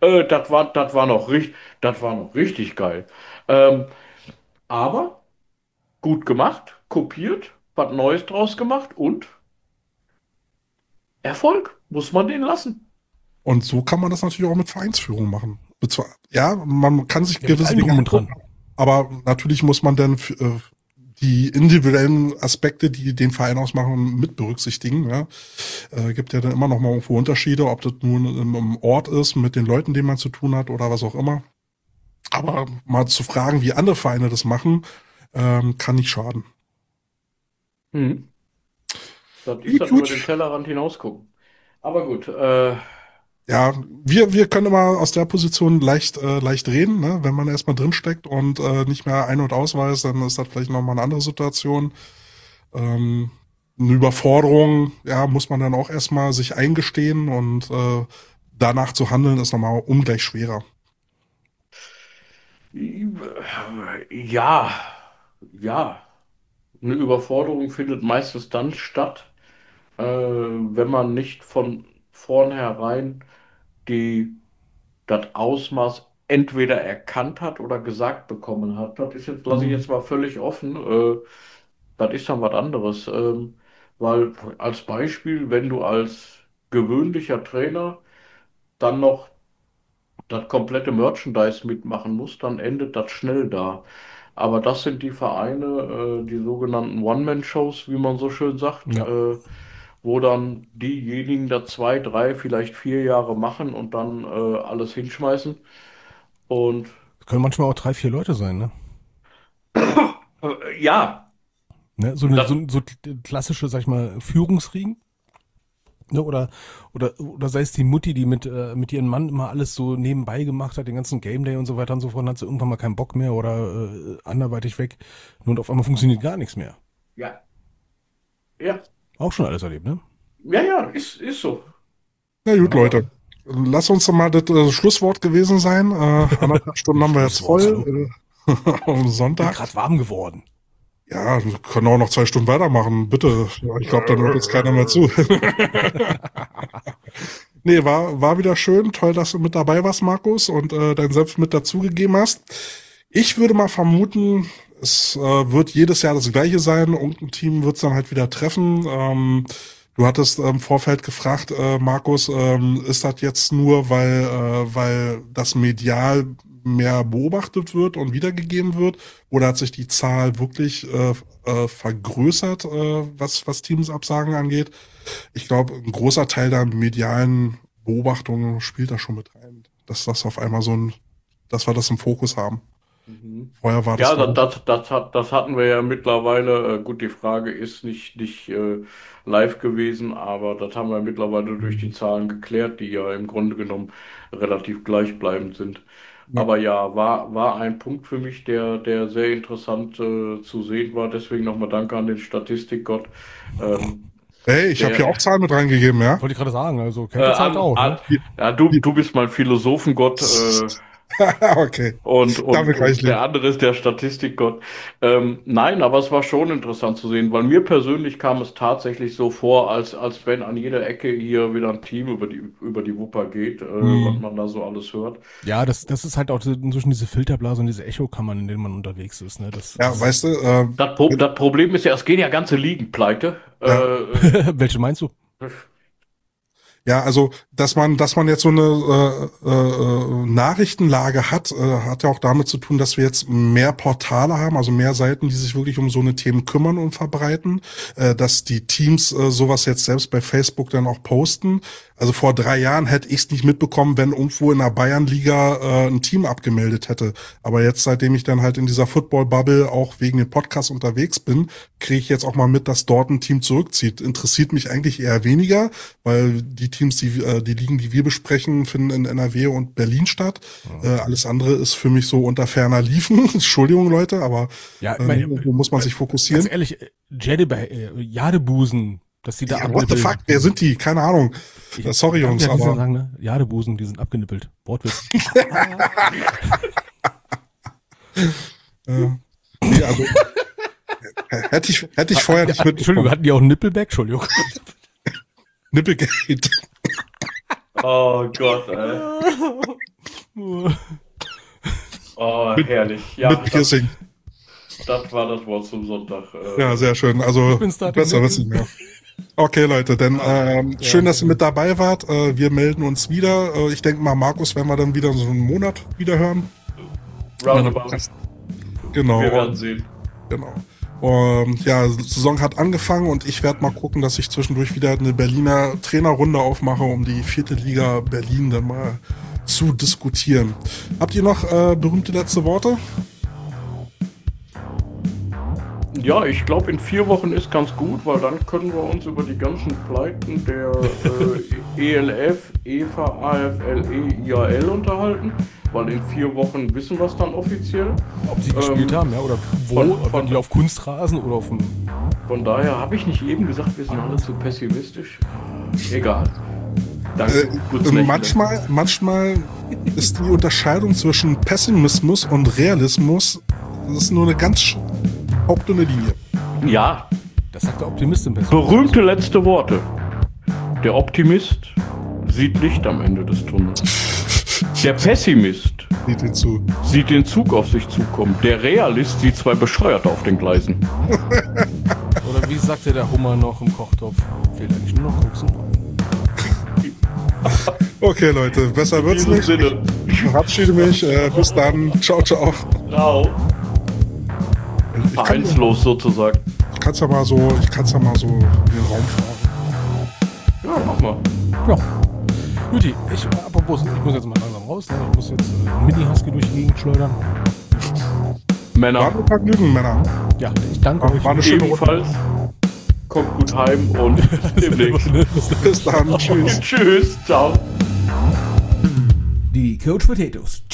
das war noch richtig geil. Ähm, aber gut gemacht, kopiert, was Neues draus gemacht und Erfolg, muss man den lassen. Und so kann man das natürlich auch mit Vereinsführung machen. Ja, man kann sich Ja, mit gewisse allem Dinge drum und dran. angucken, aber natürlich muss man dann die individuellen Aspekte, die den Verein ausmachen, mit berücksichtigen. Ja. Gibt ja dann immer noch mal irgendwo Unterschiede, ob das nun im Ort ist, mit den Leuten, denen man zu tun hat oder was auch immer. Aber mal zu fragen, wie andere Vereine das machen, kann nicht schaden. Hm. Das ist Gut, das über den gut. Tellerrand hinausgucken. Aber gut, Ja, wir können immer aus der Position leicht reden, ne? Wenn man erstmal drinsteckt und nicht mehr ein- und ausweist, dann ist das vielleicht nochmal eine andere Situation. Ähm, eine Überforderung, ja, muss man dann auch erstmal sich eingestehen und danach zu handeln ist nochmal ungleich schwerer. ja, ja, eine Überforderung findet meistens dann statt, wenn man nicht von vornherein die, das Ausmaß entweder erkannt hat oder gesagt bekommen hat. Das ist jetzt, lasse ich Mhm. jetzt mal völlig offen, das ist dann was anderes. Weil als Beispiel, wenn du als gewöhnlicher Trainer dann noch das komplette Merchandise mitmachen musst, dann endet das schnell da. Aber das sind die Vereine, die sogenannten One-Man-Shows, wie man so schön sagt, Ja. wo dann diejenigen da 2, 3, vielleicht 4 Jahre machen und dann alles hinschmeißen. Und Das können manchmal auch 3, 4 Leute sein, ne? ja, Ne? das, So klassische, sag ich mal, Führungsriegen. Ne? Oder sei es die Mutti, die mit ihrem Mann immer alles so nebenbei gemacht hat, den ganzen Game Day und so weiter und so fort, dann hat sie irgendwann mal keinen Bock mehr oder anderweitig weg. Und auf einmal funktioniert gar nichts mehr. ja, ja, Auch schon alles erlebt, ne? ja, ja, ist so. Na gut, Ja. Leute. Lass uns doch mal das Schlusswort gewesen sein. 1,5 Stunden haben wir jetzt Schlusswort. voll am Bin Sonntag. gerade warm geworden. Ja, wir können auch noch 2 Stunden weitermachen, bitte. Ja, ich glaube, dann hört jetzt keiner mehr zu. Nee, war wieder schön. Toll, dass du mit dabei warst, Markus, und dein Senf mit dazugegeben hast. Ich würde mal vermuten, es wird jedes Jahr das Gleiche sein. Irgendein Team wird es dann halt wieder treffen. Du hattest im Vorfeld gefragt, Markus, ist das jetzt nur, weil das medial mehr beobachtet wird und wiedergegeben wird? Oder hat sich die Zahl wirklich vergrößert, was Teamsabsagen angeht? Ich glaube, ein großer Teil der medialen Beobachtungen spielt da schon mit rein. Dass das auf einmal dass wir das im Fokus haben. Mhm. Vorher war das, Ja, glaube ich. das hatten wir ja mittlerweile. Gut, die Frage ist nicht live gewesen, aber das haben wir mittlerweile durch die Zahlen geklärt, die ja im Grunde genommen relativ gleichbleibend sind. Ja. Aber ja, war ein Punkt für mich, der sehr interessant zu sehen war. Deswegen nochmal Danke an den Statistikgott. Ähm, Hey, ich habe hier auch Zahlen mit reingegeben, ja? Wollte ich gerade sagen, also kennt halt auch. Ne? Ja, du bist mein Philosophengott. Okay. Und reichlich. der andere ist der Statistikgott. Nein, aber es war schon interessant zu sehen, weil mir persönlich kam es tatsächlich so vor, als wenn an jeder Ecke hier wieder ein Team über die Wupper geht, was man da so alles hört. Ja, das ist halt auch inzwischen diese Filterblase und diese Echokammern, in denen man unterwegs ist. Ne? Weißt du, Das Problem ist ja, es gehen ja ganze Ligen pleite. Welche meinst du? ja, also, dass man jetzt so eine Nachrichtenlage hat ja auch damit zu tun, dass wir jetzt mehr Portale haben, also mehr Seiten, die sich wirklich um so eine Themen kümmern und verbreiten, dass die Teams sowas jetzt selbst bei Facebook dann auch posten. Also vor 3 Jahren hätte ich es nicht mitbekommen, wenn irgendwo in der Bayernliga ein Team abgemeldet hätte. Aber jetzt, seitdem ich dann halt in dieser Football-Bubble auch wegen dem Podcast unterwegs bin, kriege ich jetzt auch mal mit, dass dort ein Team zurückzieht. Interessiert mich eigentlich eher weniger, weil die Teams, die Ligen, die wir besprechen, finden in NRW und Berlin statt. Alles andere ist für mich so unter ferner Liefen. Entschuldigung, Leute, aber Ja, wo muss man sich fokussieren? Ganz ehrlich, Jadebusen, dass die da Ja, what the fuck, wer sind die? Keine Ahnung. Sorry, Jungs, aber... Sagen, ne? Jadebusen, die sind abgenippelt. Wortwitz. nee, also... hätte ich vorher nicht mit... Entschuldigung, hatten die auch einen Nippelback? Entschuldigung. Nippelgate. Oh Gott, ey. Oh, herrlich. Ja, mit Piercing. Das war das Wort zum Sonntag. Ja, sehr schön. Also besser wird's nicht mehr. Okay, Leute, dann schön, dass ihr mit dabei wart. Wir melden uns wieder. Ich denke mal, Markus, werden wir dann wieder so einen Monat wieder hören. Roundabout. Genau. Wir werden sehen. Genau. Ja, Saison hat angefangen und ich werde mal gucken, dass ich zwischendurch wieder eine Berliner Trainerrunde aufmache, um die 4. Liga Berlin dann mal zu diskutieren. Habt ihr noch berühmte letzte Worte? Ja, ich glaube, in 4 Wochen ist ganz gut, weil dann können wir uns über die ganzen Pleiten der ELF, EVA, AFL, EIAL unterhalten, weil in 4 Wochen wissen wir es dann offiziell. Ob sie gespielt haben, ja, oder wo, wenn die auf Kunstrasen oder auf dem... Von daher habe ich nicht eben gesagt, wir sind alle zu pessimistisch. Egal. Danke. Manchmal ist die Unterscheidung zwischen Pessimismus und Realismus, das ist nur eine ganz hauptdünne Linie. Ja. Das sagt der Optimist im Pessimismus. Berühmte letzte Worte. Der Optimist sieht Licht am Ende des Tunnels. Der Pessimist sieht den Zug auf sich zukommen. Der Realist sieht 2 Bescheuerte auf den Gleisen. Oder wie sagte der Hummer noch im Kochtopf? Fehlt eigentlich nur noch Koks. Okay, Leute, besser wird's nicht. Ich verabschiede mich. Bis dann. Ciao, ciao. Ciao. Vereinslos sozusagen. Ich kann's ja mal so in den Raum fahren. Ja, mach mal. Ja. Juti, apropos, ich muss jetzt mal langsam raus. Ne? Ich muss jetzt Mini-Husky durch die Gegend schleudern. Männer. War ein Vergnügen, Männer. Ja, ich danke euch. War eine schöne Ebenfalls. Kommt gut heim und bis demnächst. Bis dann. Tschüss. Tschüss. Ciao. Die Coach Potatoes